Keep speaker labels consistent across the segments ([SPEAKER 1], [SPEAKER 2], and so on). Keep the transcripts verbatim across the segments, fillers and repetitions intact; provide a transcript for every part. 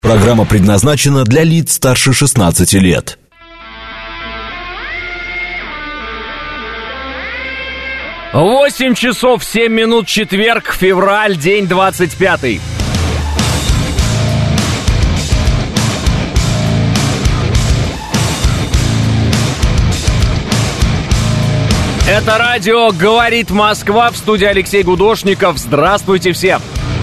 [SPEAKER 1] Программа предназначена для лиц старше шестнадцати лет.
[SPEAKER 2] восемь часов семь минут, четверг, февраль, день двадцать пятый. Это радио «Говорит Москва», в студии Алексей Гудошников. Здравствуйте всем!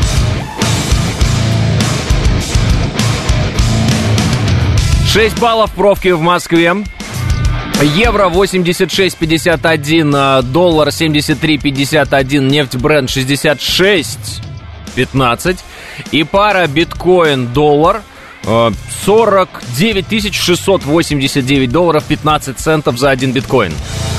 [SPEAKER 2] шесть баллов пробки в Москве. Евро восемьдесят шесть пятьдесят один, доллар семьдесят три пятьдесят один, нефть Brent шестьдесят шесть пятнадцать. И пара биткоин-доллар сорок девять тысяч шестьсот восемьдесят девять долларов пятнадцать центов за один биткоин.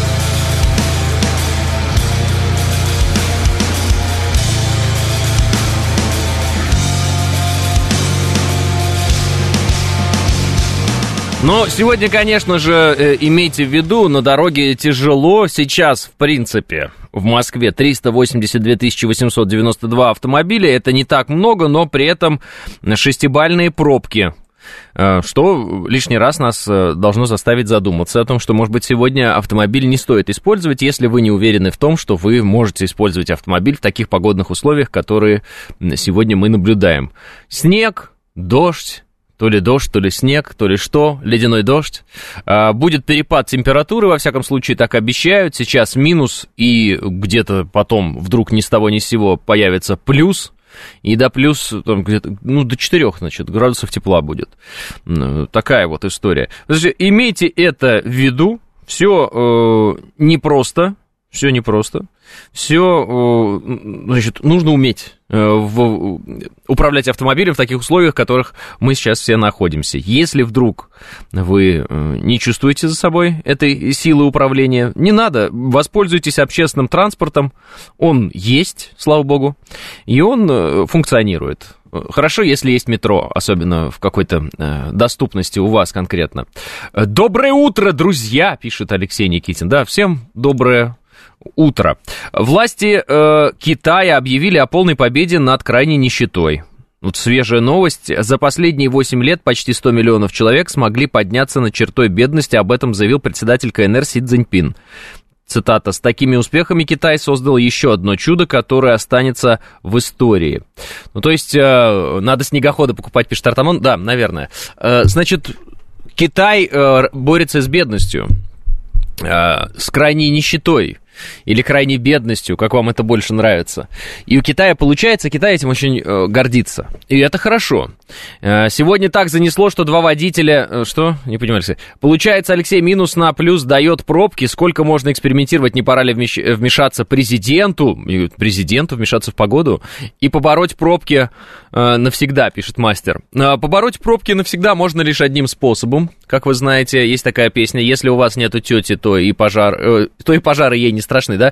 [SPEAKER 2] Но сегодня, конечно же, имейте в виду, на дороге тяжело. Сейчас, в принципе, в Москве триста восемьдесят две тысячи восемьсот девяносто два автомобиля. Это не так много, но при этом шестибалльные пробки, что лишний раз нас должно заставить задуматься о том, что, может быть, сегодня автомобиль не стоит использовать, если вы не уверены в том, что вы можете использовать автомобиль в таких погодных условиях, которые сегодня мы наблюдаем. Снег, дождь. То ли дождь, то ли снег, то ли что, ледяной дождь. А, будет перепад температуры, во всяком случае, так обещают. Сейчас минус, и где-то потом вдруг ни с того ни с сего появится плюс. И до плюс, там, где-то, ну, до четырёх, значит, градусов тепла будет. Такая вот история. Значит, имейте это в виду. Все э, непросто. Все непросто. Все, значит, нужно уметь в, управлять автомобилем в таких условиях, в которых мы сейчас все находимся. Если вдруг вы не чувствуете за собой этой силы управления, не надо, воспользуйтесь общественным транспортом. Он есть, слава богу, и он функционирует. Хорошо, если есть метро, особенно в какой-то э, доступности у вас конкретно. Доброе утро, друзья, пишет Алексей Никитин. Да, всем доброе утро. Власти э, Китая объявили о полной победе над крайней нищетой. Вот свежая новость. За последние восемь лет почти сто миллионов человек смогли подняться над чертой бедности. Об этом заявил председатель ка эн эр Си Цзиньпин. Цитата: «С такими успехами Китай создал еще одно чудо, которое останется в истории». Ну, то есть, э, надо снегоходы покупать, пишет Артамон. Да, наверное. Э, значит, Китай э, борется с бедностью, э, с крайней нищетой. Или крайней бедностью, как вам это больше нравится. И у Китая получается, Китай этим очень э, гордится. И это хорошо. Э, сегодня так занесло, что два водителя... Э, что? Не понимаю, Алексей. Получается, Алексей, минус на плюс дает пробки. Сколько можно экспериментировать? Не пора ли вмещ... вмешаться президенту? Президенту вмешаться в погоду? И побороть пробки э, навсегда, пишет мастер. Э, побороть пробки навсегда можно лишь одним способом. Как вы знаете, есть такая песня: если у вас нету тети, то и пожар... Э, то и пожары ей не страшны, да?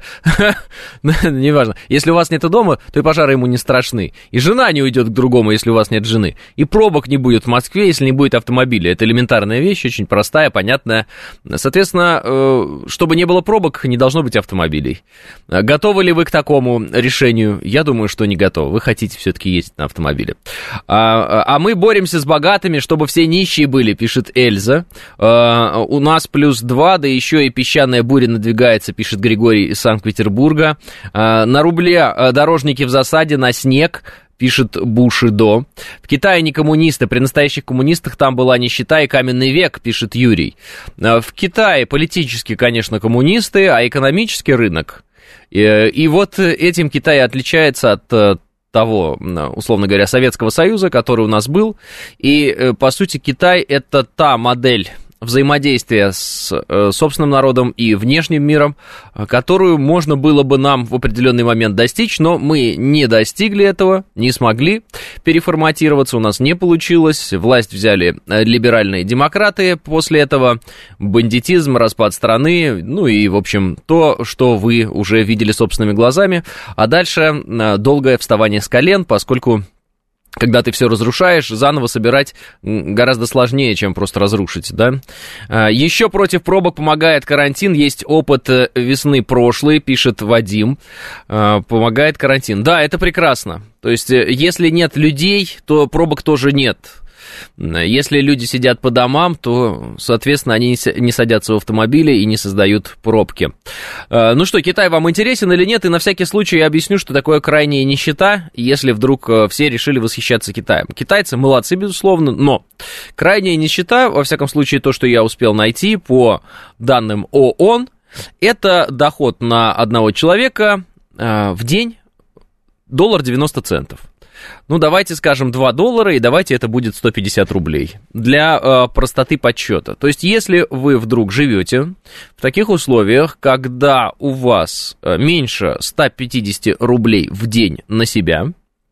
[SPEAKER 2] Неважно. Если у вас нет дома, то и пожары ему не страшны. И жена не уйдет к другому, если у вас нет жены. И пробок не будет в Москве, если не будет автомобиля. Это элементарная вещь, очень простая, понятная. Соответственно, чтобы не было пробок, не должно быть автомобилей. Готовы ли вы к такому решению? Я думаю, что не готовы. Вы хотите все-таки ездить на автомобиле. А, а мы боремся с богатыми, чтобы все нищие были, пишет Эльза. А, у нас плюс два, да еще и песчаная буря надвигается, пишет Григорий из Санкт-Петербурга. На рубле дорожники в засаде на снег, пишет Бушидо. В Китае не коммунисты, при настоящих коммунистах там была нищета и каменный век, пишет Юрий. В Китае политически, конечно, коммунисты, а экономический рынок. И, и вот этим Китай отличается от того, условно говоря, Советского Союза, который у нас был. И, по сути, Китай — это та модель взаимодействия с э, собственным народом и внешним миром, которую можно было бы нам в определенный момент достичь, но мы не достигли этого, не смогли переформатироваться, у нас не получилось, власть взяли либеральные демократы, после этого бандитизм, распад страны, ну и, в общем, то, что вы уже видели собственными глазами, а дальше э, долгое вставание с колен, поскольку когда ты все разрушаешь, заново собирать гораздо сложнее, чем просто разрушить, да. Еще против пробок помогает карантин, есть опыт весны прошлой, пишет Вадим, помогает карантин. Да, это прекрасно, то есть если нет людей, то пробок тоже нет. Если люди сидят по домам, то, соответственно, они не садятся в автомобили и не создают пробки. Ну что, Китай вам интересен или нет? И на всякий случай я объясню, что такое крайняя нищета, если вдруг все решили восхищаться Китаем. Китайцы молодцы, безусловно, но крайняя нищета, во всяком случае, то, что я успел найти по данным ООН, это доход на одного человека в день доллар девяносто центов. Ну, давайте скажем два доллара, и давайте это будет сто пятьдесят рублей для э, простоты подсчета. То есть, если вы вдруг живете в таких условиях, когда у вас меньше ста пятидесяти рублей в день на себя,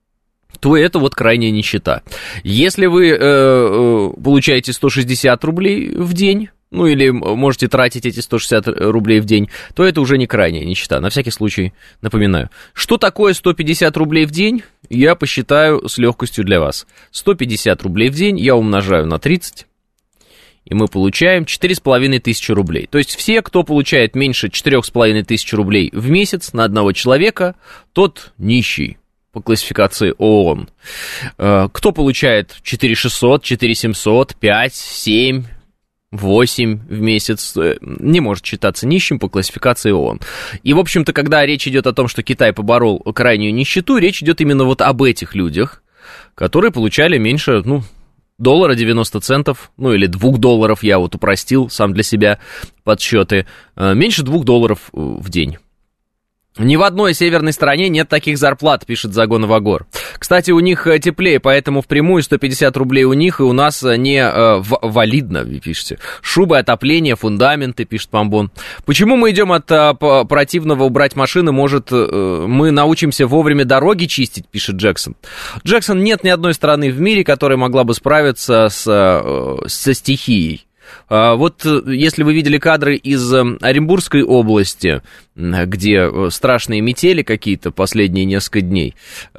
[SPEAKER 2] то это вот крайняя нищета. Если вы э, э, получаете сто шестьдесят рублей в день, ну или можете тратить эти сто шестьдесят рублей в день, то это уже не крайняя нищета. На всякий случай напоминаю. Что такое сто пятьдесят рублей в день, я посчитаю с легкостью для вас. сто пятьдесят рублей в день я умножаю на тридцать, и мы получаем четыре с половиной тысячи рублей. То есть все, кто получает меньше четыре с половиной тысячи рублей в месяц на одного человека, тот нищий по классификации ООН. Кто получает четыре шестьсот, четыре семьсот, пять, семь... восемь в месяц, не может считаться нищим по классификации ООН. И, в общем-то, когда речь идет о том, что Китай поборол крайнюю нищету, речь идет именно вот об этих людях, которые получали меньше, ну, доллара девяносто центов, ну, или двух долларов, я вот упростил сам для себя подсчеты, меньше двух долларов в день. Ни в одной северной стране нет таких зарплат, пишет Загонов Агор. Кстати, у них теплее, поэтому впрямую сто пятьдесят рублей у них, и у нас не э, в, валидно, вы пишете. Шубы, отопление, фундаменты, пишет Помбон. Почему мы идем от э, противного убрать машины? Может, э, мы научимся вовремя дороги чистить, пишет Джексон. Джексон, нет ни одной страны в мире, которая могла бы справиться с, э, со стихией. Вот если вы видели кадры из Оренбургской области, где страшные метели какие-то последние несколько дней,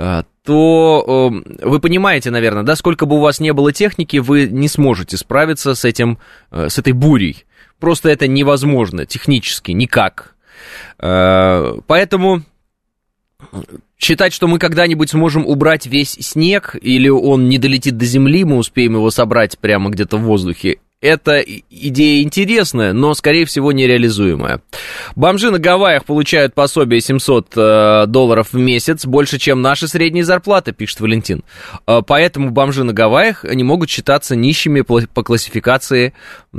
[SPEAKER 2] то вы понимаете, наверное, да, сколько бы у вас не было техники, вы не сможете справиться с этим, с этой бурей. Просто это невозможно технически, никак. Поэтому считать, что мы когда-нибудь сможем убрать весь снег, или он не долетит до земли, мы успеем его собрать прямо где-то в воздухе, это идея интересная, но, скорее всего, нереализуемая. Бомжи на Гавайях получают пособие семьсот долларов в месяц, больше, чем наши средние зарплаты, пишет Валентин. Поэтому бомжи на Гавайях не могут считаться нищими по классификации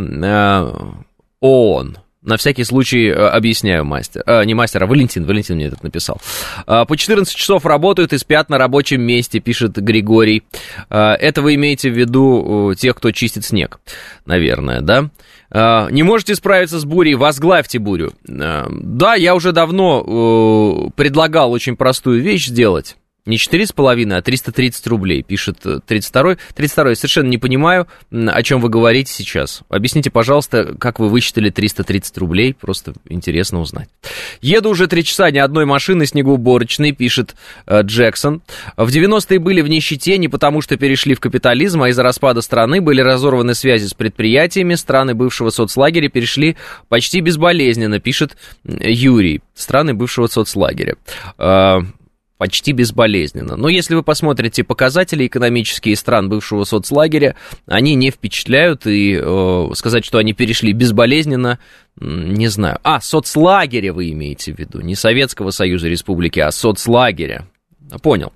[SPEAKER 2] ООН. На всякий случай объясняю, мастер. А, не мастер, а Валентин. Валентин мне это написал. А, по четырнадцать часов работают и спят на рабочем месте, пишет Григорий. А, это вы имеете в виду тех, кто чистит снег, наверное, да? А, не можете справиться с бурей, возглавьте бурю. А, да, я уже давно а, предлагал очень простую вещь сделать. Не четыре с половиной, а триста тридцать рублей, пишет тридцать второй. тридцать второй, совершенно не понимаю, о чем вы говорите сейчас. Объясните, пожалуйста, как вы высчитали триста тридцать рублей, просто интересно узнать. Еду уже три часа, ни одной машины снегоуборочной, пишет э, Джексон. В девяностые были в нищете не потому, что перешли в капитализм, а из-за распада страны были разорваны связи с предприятиями, страны бывшего соцлагеря перешли почти безболезненно, пишет Юрий. Страны бывшего соцлагеря. Э, Почти безболезненно. Но если вы посмотрите показатели экономические стран бывшего соцлагеря, они не впечатляют, и э, сказать, что они перешли безболезненно, не знаю. А, соцлагеря вы имеете в виду, не Советского Союза Республики, а соцлагеря. Понял.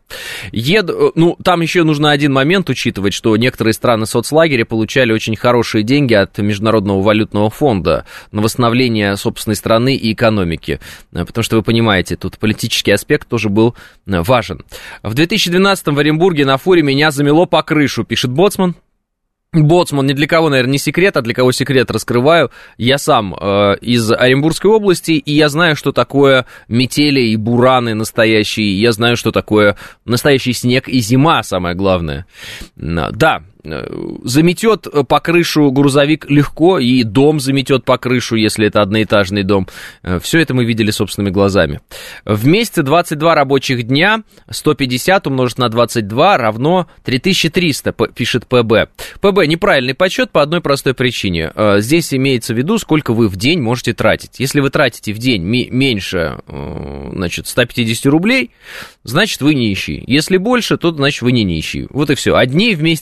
[SPEAKER 2] Еду, ну, там еще нужно один момент учитывать, что некоторые страны соцлагеря получали очень хорошие деньги от Международного валютного фонда на восстановление собственной страны и экономики, потому что, вы понимаете, тут политический аспект тоже был важен. В две тысячи двенадцатом в Оренбурге на фуре меня замело по крышу, пишет Боцман. Боцман, ни для кого, наверное, не секрет, а для кого секрет раскрываю. Я сам э, из Оренбургской области, и я знаю, что такое метели и бураны настоящие, я знаю, что такое настоящий снег и зима, самое главное. Да, заметет по крышу грузовик легко, и дом заметет по крышу, если это одноэтажный дом. Все это мы видели собственными глазами. В месяце двадцать два рабочих дня, сто пятьдесят умножить на двадцать два равно три тысячи триста, пишет ПБ. ПБ, неправильный подсчет по одной простой причине. Здесь имеется в виду, сколько вы в день можете тратить. Если вы тратите в день меньше, значит, сто пятьдесят рублей, значит, вы нищий. Если больше, то, значит, вы не нищий. Вот и все. А дней в месяце не двадцать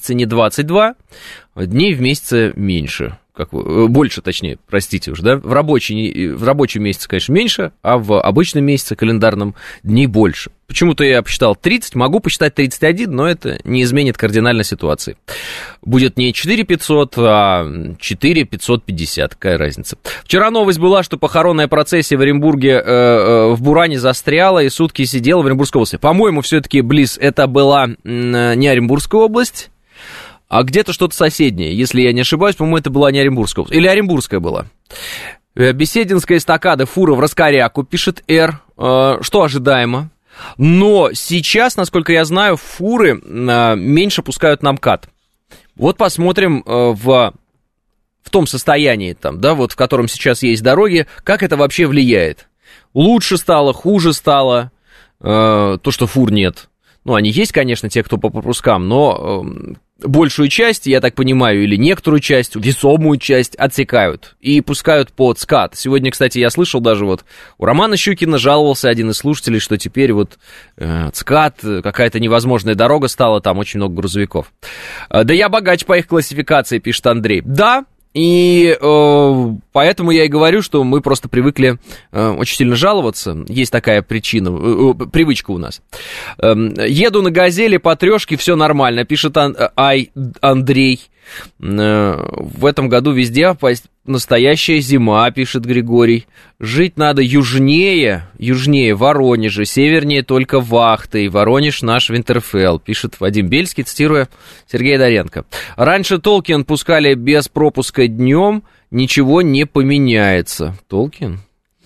[SPEAKER 2] двадцать два, дней в месяце меньше. Как, больше, точнее, простите уже, да, в рабочий, в рабочем месяце, конечно, меньше, а в обычном месяце календарном дней больше. Почему-то я посчитал тридцать, могу посчитать тридцать один, но это не изменит кардинально ситуации. Будет не четыре пятьсот, а четыре пятьсот пятьдесят, какая разница. Вчера новость была, что похоронная процессия в Оренбурге, э, э, в Буране застряла и сутки сидела в Оренбургской области. По-моему, все-таки, Близ, это была э, не Оренбургская область, а где-то что-то соседнее, если я не ошибаюсь, по-моему, это была не Оренбургская область, или Оренбургская была. Бесединская эстакада, фура в Раскоряку, пишет Р, э, что ожидаемо. Но сейчас, насколько я знаю, фуры э, меньше пускают на МКАД. Вот посмотрим э, в, в том состоянии, там, да, вот, в котором сейчас есть дороги, как это вообще влияет. Лучше стало, хуже стало, э, то, что фур нет. Ну, они есть, конечно, те, кто по пропускам, но э, большую часть, я так понимаю, или некоторую часть, весомую часть отсекают и пускают под СКАТ. Сегодня, кстати, я слышал даже вот у Романа Щукина жаловался один из слушателей, что теперь вот э, СКАТ, какая-то невозможная дорога стала, там очень много грузовиков. Э, да я богач по их классификации, пишет Андрей. Да. И э, поэтому я и говорю, что мы просто привыкли э, очень сильно жаловаться. Есть такая причина, э, э, привычка у нас. Э, еду на «Газели» по трёшке, все нормально, пишет Ан- Ай Андрей. Э, в этом году везде настоящая зима, пишет Григорий. Жить надо южнее, южнее Воронежа, севернее только Вахты. Воронеж наш Винтерфелл, пишет Вадим Бельский, цитируя Сергея Доренко. Раньше Толкин пускали без пропуска днем, ничего не поменяется. Толкин?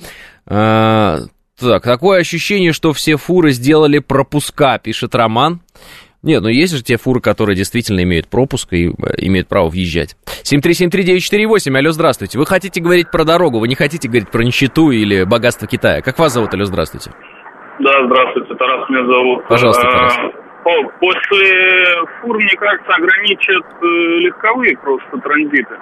[SPEAKER 2] А, так, такое ощущение, что все фуры сделали пропуска, пишет Роман. Нет, ну есть же те фуры, которые действительно имеют пропуск и имеют право въезжать. семь три семь три девять четыре восемь, алло, здравствуйте. Вы хотите говорить про дорогу, вы не хотите говорить про нищету или богатство Китая. Как вас зовут, алло, здравствуйте?
[SPEAKER 3] Да, здравствуйте, Тарас меня зовут.
[SPEAKER 2] Пожалуйста, Тарас.
[SPEAKER 3] О, после фур, мне кажется, ограничат э, легковые просто транзиты.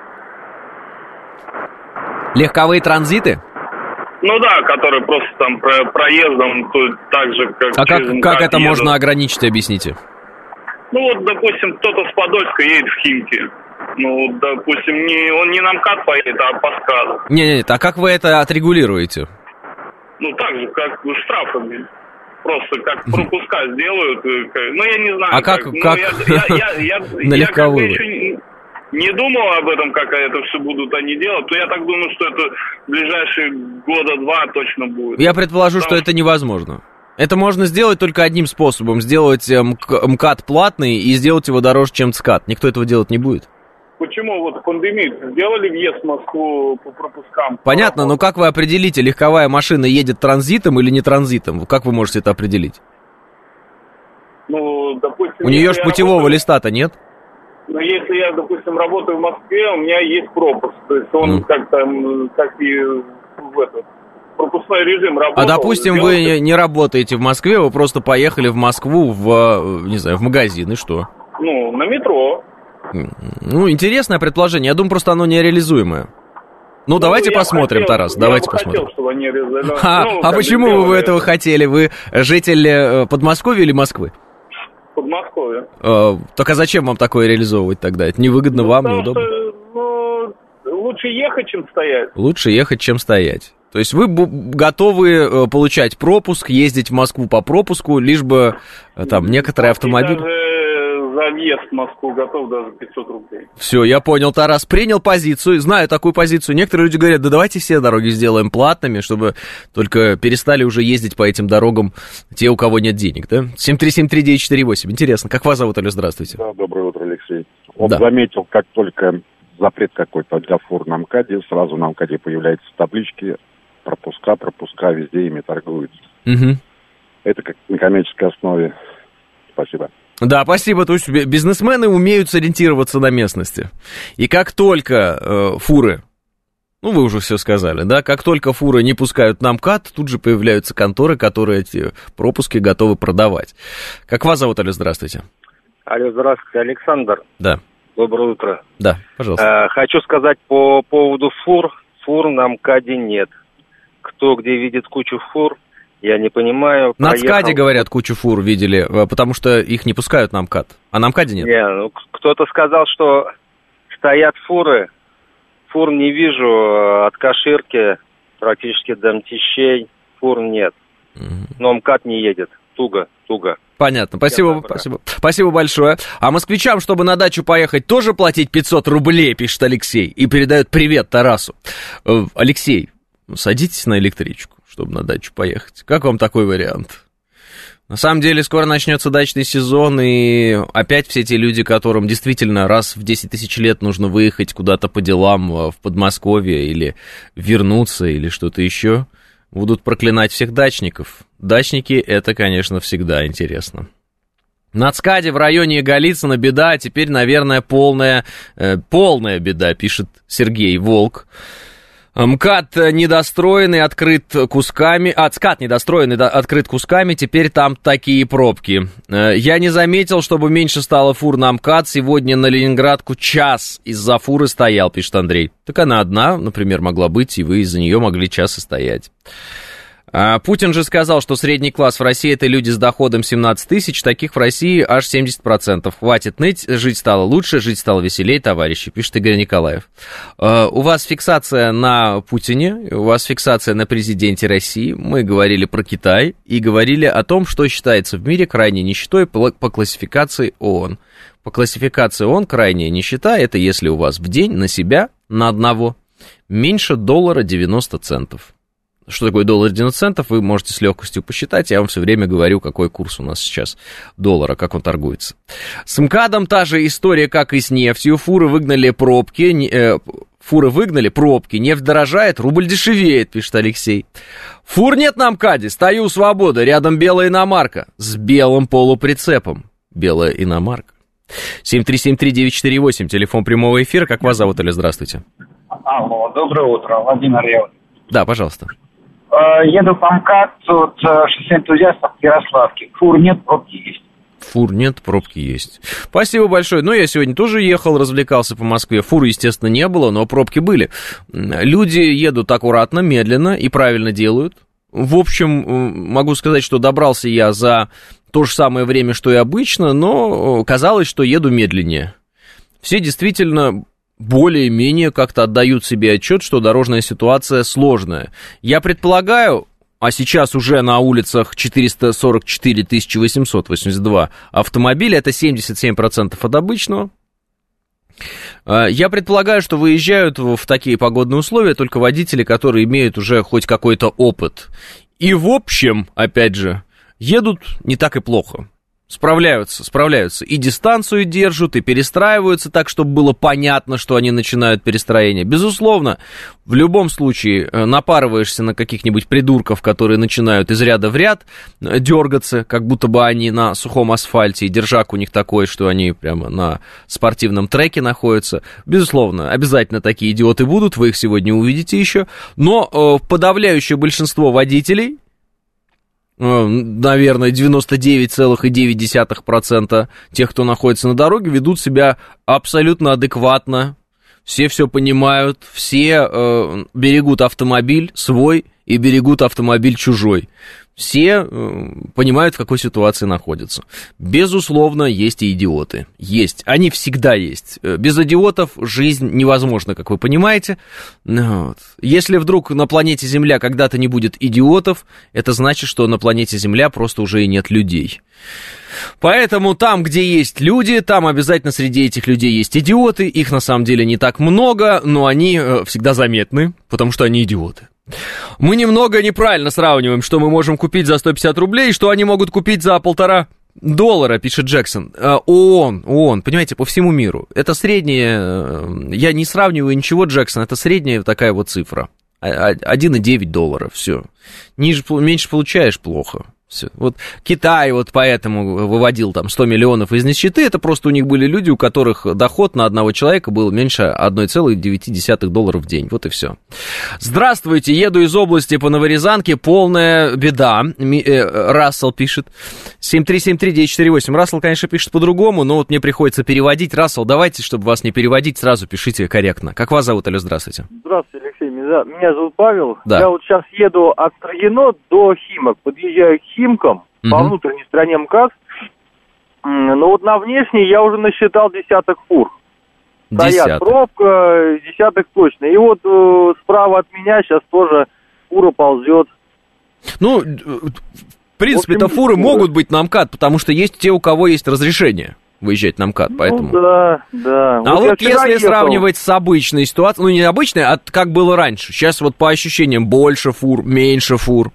[SPEAKER 2] Легковые транзиты?
[SPEAKER 3] Ну да, которые просто там про, проездом, то, так же, как...
[SPEAKER 2] А как,
[SPEAKER 3] через
[SPEAKER 2] как это
[SPEAKER 3] едут.
[SPEAKER 2] можно ограничить, объясните?
[SPEAKER 3] Ну вот, допустим, кто-то с Подольска едет в Химки. Ну, допустим, не, он не на МКАД поедет, а по СКАДу.
[SPEAKER 2] Не-не-не, а как вы это отрегулируете?
[SPEAKER 3] Ну, так же, как штрафами. Просто как пропуска сделают. Ну, я не знаю.
[SPEAKER 2] А как...
[SPEAKER 3] как?
[SPEAKER 2] как...
[SPEAKER 3] Ну, я, я, я, я,
[SPEAKER 2] на
[SPEAKER 3] я
[SPEAKER 2] легковую?
[SPEAKER 3] еще не, не думал об этом, как это все будут они делать. Но я так думаю, что это в ближайшие года два точно будет.
[SPEAKER 2] Я предположу,
[SPEAKER 3] Потому...
[SPEAKER 2] что это невозможно. Это можно сделать только одним способом. Сделать МКАД платный и сделать его дороже, чем СКАТ. Никто этого делать не будет.
[SPEAKER 3] Почему вот пандемию сделали въезд в Москву по пропускам?
[SPEAKER 2] Понятно, но как вы определите, легковая машина едет транзитом или не транзитом? Как вы можете это определить?
[SPEAKER 3] Ну, допустим...
[SPEAKER 2] У нее же путевого работаю... листа-то нет?
[SPEAKER 3] Ну, если я, допустим, работаю в Москве, у меня есть пропуск. То есть он mm. как-то, как и в этот... пропускной режим работал.
[SPEAKER 2] А допустим, сделал... вы не работаете в Москве, вы просто поехали в Москву в, не знаю, в магазин, и что?
[SPEAKER 3] Ну, на метро.
[SPEAKER 2] Ну, интересное предположение. Я думаю, просто оно нереализуемое. Ну, ну давайте посмотрим, хотел, Тарас, давайте
[SPEAKER 3] бы
[SPEAKER 2] посмотрим.
[SPEAKER 3] Хотел, чтобы они реализовали.
[SPEAKER 2] А, ну, а почему вы этого хотели? Вы житель Подмосковья или Москвы?
[SPEAKER 3] Подмосковья.
[SPEAKER 2] А, так а зачем вам такое реализовывать тогда? Это невыгодно ну, вам, неудобно?
[SPEAKER 3] Что, ну, лучше ехать, чем стоять.
[SPEAKER 2] Лучше ехать, чем стоять. То есть вы готовы получать пропуск, ездить в Москву по пропуску, лишь бы там некоторые автомобили...
[SPEAKER 3] Даже за въезд в Москву готов даже пятьсот рублей.
[SPEAKER 2] Все, я понял, Тарас, принял позицию, знаю такую позицию. Некоторые люди говорят, да давайте все дороги сделаем платными, чтобы только перестали уже ездить по этим дорогам те, у кого нет денег, да? семь три семь три девять четыре восемь, интересно, как вас зовут, алло, здравствуйте.
[SPEAKER 4] Да, доброе утро, Алексей. Вот
[SPEAKER 2] да.
[SPEAKER 4] Заметил, как только запрет какой-то для фур на МКАДе, сразу на МКАДе появляются таблички, пропуска, пропуска, везде ими торгуются.
[SPEAKER 2] Угу.
[SPEAKER 4] Это как на коммерческой основе. Спасибо.
[SPEAKER 2] Да, спасибо. То есть бизнесмены умеют сориентироваться на местности. И как только э, фуры, ну вы уже все сказали, да, как только фуры не пускают на МКАД, тут же появляются конторы, которые эти пропуски готовы продавать. Как вас зовут, алло, здравствуйте.
[SPEAKER 5] Алло, здравствуйте, Александр.
[SPEAKER 2] Да.
[SPEAKER 5] Доброе утро.
[SPEAKER 2] Да, пожалуйста.
[SPEAKER 5] Э, хочу сказать по поводу фур. Фур на МКАДе нет. Кто где видит кучу фур, Я не понимаю.
[SPEAKER 2] На
[SPEAKER 5] проехал...
[SPEAKER 2] ЦКАДе, говорят, кучу фур видели, потому что их не пускают на МКАД. А на МКАДе нет?
[SPEAKER 5] Не, ну, кто-то сказал, что стоят фуры. Фур не вижу от Каширки практически до Мтищей. Фур нет. Mm-hmm. Но МКАД не едет. Туго, туго.
[SPEAKER 2] Понятно. Спасибо, спасибо. Спасибо большое. А москвичам, чтобы на дачу поехать, тоже платить пятьсот рублей, пишет Алексей. И передает привет Тарасу. Алексей, садитесь на электричку, чтобы на дачу поехать. Как вам такой вариант? На самом деле, скоро начнется дачный сезон, и опять все те люди, которым действительно раз в десять тысяч лет нужно выехать куда-то по делам в Подмосковье или вернуться, или что-то еще, будут проклинать всех дачников. Дачники — это, конечно, всегда интересно. На ЦКАДе в районе Голицына беда, теперь, наверное, полная, э, полная беда, пишет Сергей Волк. МКАД недостроенный, открыт кусками, а ЦКАД недостроенный, да, открыт кусками, теперь там такие пробки. Я не заметил, чтобы меньше стало фур на МКАД, сегодня на Ленинградку час из-за фуры стоял, пишет Андрей. Так она одна, например, могла быть, и вы из-за нее могли час и стоять. А Путин же сказал, что средний класс в России — это люди с доходом семнадцать тысяч, таких в России аж семьдесят процентов. Хватит ныть, жить стало лучше, жить стало веселее, товарищи, пишет Игорь Николаев. А, у вас фиксация на Путине, у вас фиксация на президенте России. Мы говорили про Китай и говорили о том, что считается в мире крайней нищетой по, по классификации ООН. По классификации ООН крайняя нищета — это если у вас в день на себя, на одного, меньше доллара девяносто центов. Что такое доллар девяносто центов, вы можете с легкостью посчитать. Я вам все время говорю, какой курс у нас сейчас доллара, как он торгуется. С МКАДом та же история, как и с нефтью. Фуры выгнали пробки, не, э, фуры выгнали пробки, нефть дорожает, рубль дешевеет, пишет Алексей. Фур нет на МКАДе, стою у Свободы, рядом белая иномарка с белым полуприцепом. Белая иномарка. семь три семь три девять четыре восемь, телефон прямого эфира. Как вас зовут, или здравствуйте?
[SPEAKER 6] Алло, доброе утро, Владимир Ревин.
[SPEAKER 2] Да, пожалуйста.
[SPEAKER 6] Еду по МКАД, тут шоссе энтузиастов в Ярославке. Фур нет, пробки есть.
[SPEAKER 2] Фур нет, пробки есть. Спасибо большое. Ну, я сегодня тоже ехал, развлекался по Москве. Фур, естественно, не было, но пробки были. Люди едут аккуратно, медленно и правильно делают. В общем, могу сказать, что добрался я за то же самое время, что и обычно, но казалось, что еду медленнее. Все действительно более-менее как-то отдают себе отчет, что дорожная ситуация сложная. Я предполагаю, а сейчас уже на улицах четыреста сорок четыре тысячи восемьсот восемьдесят два автомобиля, это семьдесят семь процентов от обычного. Я предполагаю, что выезжают в такие погодные условия только водители, которые имеют уже хоть какой-то опыт. И в общем, опять же, едут не так и плохо. Справляются, справляются. И дистанцию держат, и перестраиваются так, чтобы было понятно, что они начинают перестроение. Безусловно, в любом случае напарываешься на каких-нибудь придурков, которые начинают из ряда в ряд дергаться, как будто бы они на сухом асфальте, и держак у них такой, что они прямо на спортивном треке находятся. Безусловно, обязательно такие идиоты будут, вы их сегодня увидите еще. Но э, подавляющее большинство водителей, наверное, девяносто девять целых девять десятых процента тех, кто находится на дороге, ведут себя абсолютно адекватно. Все все понимают, все э, берегут автомобиль свой и берегут автомобиль чужой. Все э, понимают, в какой ситуации находятся. Безусловно, есть и идиоты. Есть. Они всегда есть. Без идиотов жизнь невозможна, как вы понимаете. Вот. Если вдруг на планете Земля когда-то не будет идиотов, это значит, что на планете Земля просто уже и нет людей. Поэтому там, где есть люди, там обязательно среди этих людей есть идиоты. Их на самом деле не так много, но они э, всегда заметны, потому что они идиоты. Мы немного неправильно сравниваем, что мы можем купить за сто пятьдесят рублей, и что они могут купить за полтора доллара, пишет Джексон. ООН, ООН, понимаете, по всему миру. Это средняя, я не сравниваю ничего, Джексон, это средняя такая вот цифра. один и девять доллара, все. Ниже, меньше получаешь, плохо. Все. Вот Китай вот поэтому выводил там сто миллионов из нищеты, это просто у них были люди, у которых доход на одного человека был меньше одна целая девять десятых доллара в день, вот и все. Здравствуйте, еду из области по Новорязанке, полная беда, Рассел пишет, семь три семь три девять четыре восемь, Рассел, конечно, пишет по-другому, но вот мне приходится переводить. Рассел, давайте, чтобы вас не переводить, сразу пишите корректно. Как вас зовут, алло, здравствуйте.
[SPEAKER 7] Здравствуйте, Алексей, меня Меня, меня зовут Павел.
[SPEAKER 2] Да.
[SPEAKER 7] Я вот сейчас еду от Строгино до Химок. Подъезжаю к Химкам угу. по внутренней стороне МКАД. Но вот на внешней я уже насчитал десяток фур. Стоят
[SPEAKER 2] Десяток.
[SPEAKER 7] пробка, десяток точно. И вот э, справа от меня сейчас тоже фура ползет.
[SPEAKER 2] Ну, в принципе-то фуры могут быть на МКАД, потому что есть те, у кого есть разрешение выезжать на МКАД, поэтому...
[SPEAKER 7] Ну, да, да.
[SPEAKER 2] А вот, вот если
[SPEAKER 7] ехал...
[SPEAKER 2] сравнивать с обычной ситуацией, ну, не обычной, а как было раньше. Сейчас вот по ощущениям больше фур, меньше фур.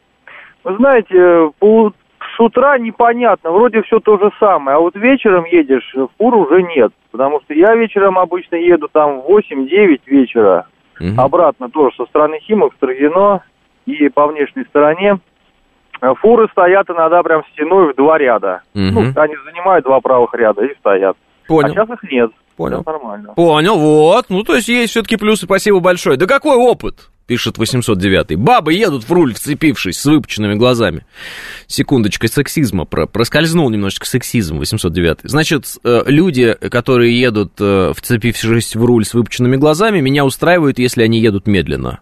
[SPEAKER 7] Вы знаете, по... с утра непонятно, вроде все то же самое, а вот вечером едешь, фур уже нет. Потому что я вечером обычно еду там в восемь-девять вечера, угу. обратно тоже со стороны Химок, Строгино, и по внешней стороне. Фуры стоят иногда прям стеной в два ряда. Угу. Ну, они занимают два правых ряда и стоят.
[SPEAKER 2] Понял.
[SPEAKER 7] А сейчас их нет.
[SPEAKER 2] Понял.
[SPEAKER 7] Сейчас нормально.
[SPEAKER 2] Понял, вот. Ну, то есть есть все-таки плюсы, спасибо большое. Да какой опыт, пишет восемьсот девятый. Бабы едут в руль, вцепившись, с выпученными глазами. Секундочка, сексизма. Про, проскользнул немножечко сексизм, восемьсот девятый. Значит, люди, которые едут, вцепившись в руль с выпученными глазами, меня устраивают, если они едут медленно.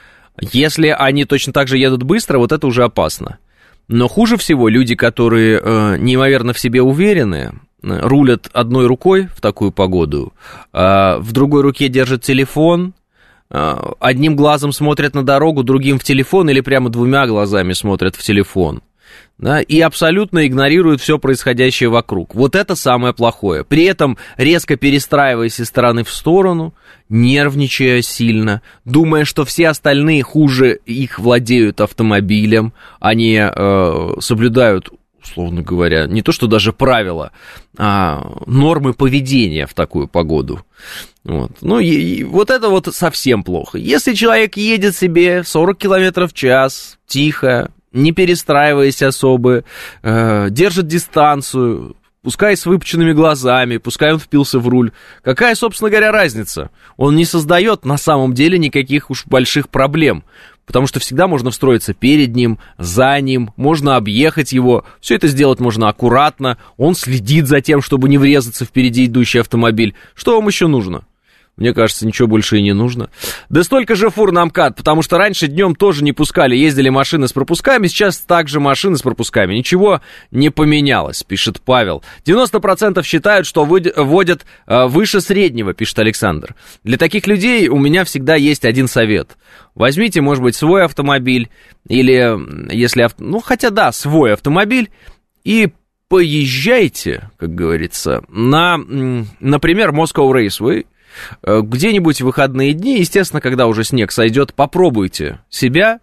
[SPEAKER 2] Если они точно так же едут быстро, вот это уже опасно. Но хуже всего люди, которые э, неимоверно в себе уверены, рулят одной рукой в такую погоду, э, в другой руке держат телефон, э, одним глазом смотрят на дорогу, другим в телефон или прямо двумя глазами смотрят в телефон. Да, и абсолютно игнорируют все происходящее вокруг. Вот это самое плохое. При этом резко перестраиваясь из стороны в сторону, нервничая сильно, думая, что все остальные хуже их владеют автомобилем, они э, соблюдают, условно говоря, не то что даже правила, а нормы поведения в такую погоду. Вот. Ну, и, и вот это вот совсем плохо. Если человек едет себе сорок километров в час, тихо, не перестраиваясь особо, э, держит дистанцию, пускай с выпученными глазами, пускай он впился в руль. Какая, собственно говоря, разница? Он не создает на самом деле никаких уж больших проблем, потому что всегда можно встроиться перед ним, за ним, можно объехать его. Все это сделать можно аккуратно, он следит за тем, чтобы не врезаться впереди идущий автомобиль. Что вам еще нужно? Мне кажется, ничего больше и не нужно. Да столько же фур на МКАД, потому что раньше днем тоже не пускали, ездили машины с пропусками, сейчас также машины с пропусками. Ничего не поменялось, пишет Павел. девяносто процентов считают, что вводят выше среднего, пишет Александр. Для таких людей у меня всегда есть один совет. Возьмите, может быть, свой автомобиль, или если... Ну, хотя да, свой автомобиль, и поезжайте, как говорится, на, например, Moscow Raceway, где-нибудь в выходные дни, естественно, когда уже снег сойдет, попробуйте себя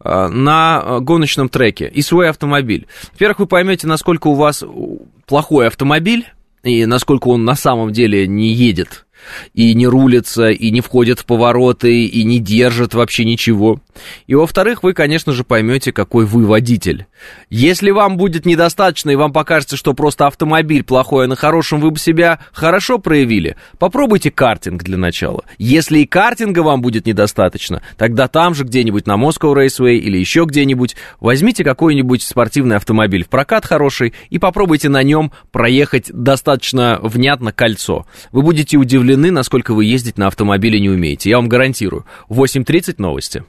[SPEAKER 2] на гоночном треке и свой автомобиль. Во-первых, вы поймете, насколько у вас плохой автомобиль и насколько он на самом деле не едет, и не рулится, и не входит в повороты, и не держит вообще ничего. И, во-вторых, вы, конечно же, поймете, какой вы водитель. Если вам будет недостаточно, и вам покажется, что просто автомобиль плохой, а на хорошем вы бы себя хорошо проявили, попробуйте картинг для начала. Если и картинга вам будет недостаточно, тогда там же где-нибудь на Moscow Raceway или еще где-нибудь возьмите какой-нибудь спортивный автомобиль в прокат хороший и попробуйте на нем проехать достаточно внятно кольцо. Вы будете удивлены, насколько вы ездить на автомобиле не умеете. Я вам гарантирую. восемь тридцать новости.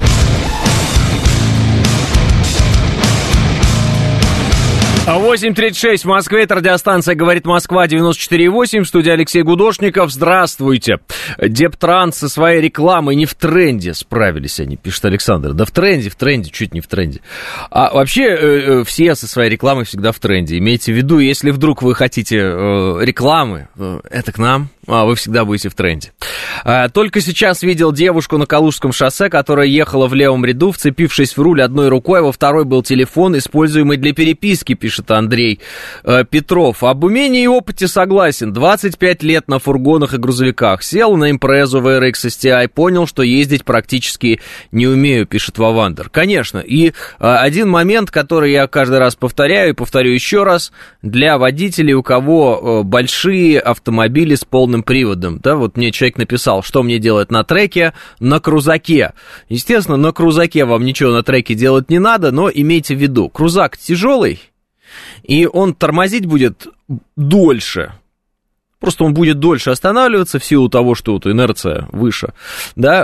[SPEAKER 2] восемь тридцать шесть в Москве, это радиостанция «Говорит Москва», девяносто четыре восемь, в студии Алексей Гудошников. Здравствуйте. Дептранс со своей рекламой не в тренде. Справились они, пишет Александр. Да в тренде, в тренде, чуть не в тренде. А вообще э, э, все со своей рекламой всегда в тренде. Имейте в виду, если вдруг вы хотите э, рекламы, э, это к нам. А, вы всегда будете в тренде. А, только сейчас видел девушку на Калужском шоссе, которая ехала в левом ряду, вцепившись в руль одной рукой, а во второй был телефон, используемый для переписки, пишет Андрей а, Петров. Об умении и опыте согласен. двадцать пять лет на фургонах и грузовиках. Сел на импрезу в эр икс эс ти ай, понял, что ездить практически не умею, пишет Вавандер. Конечно. И а, один момент, который я каждый раз повторяю и повторю еще раз, для водителей, у кого а, большие автомобили с полным приводом, да, вот мне человек написал, что мне делать на треке, на крузаке. Естественно, на крузаке вам ничего на треке делать не надо, но имейте в виду, крузак тяжелый, и он тормозить будет дольше, Просто он будет дольше останавливаться в силу того, что вот инерция выше, да,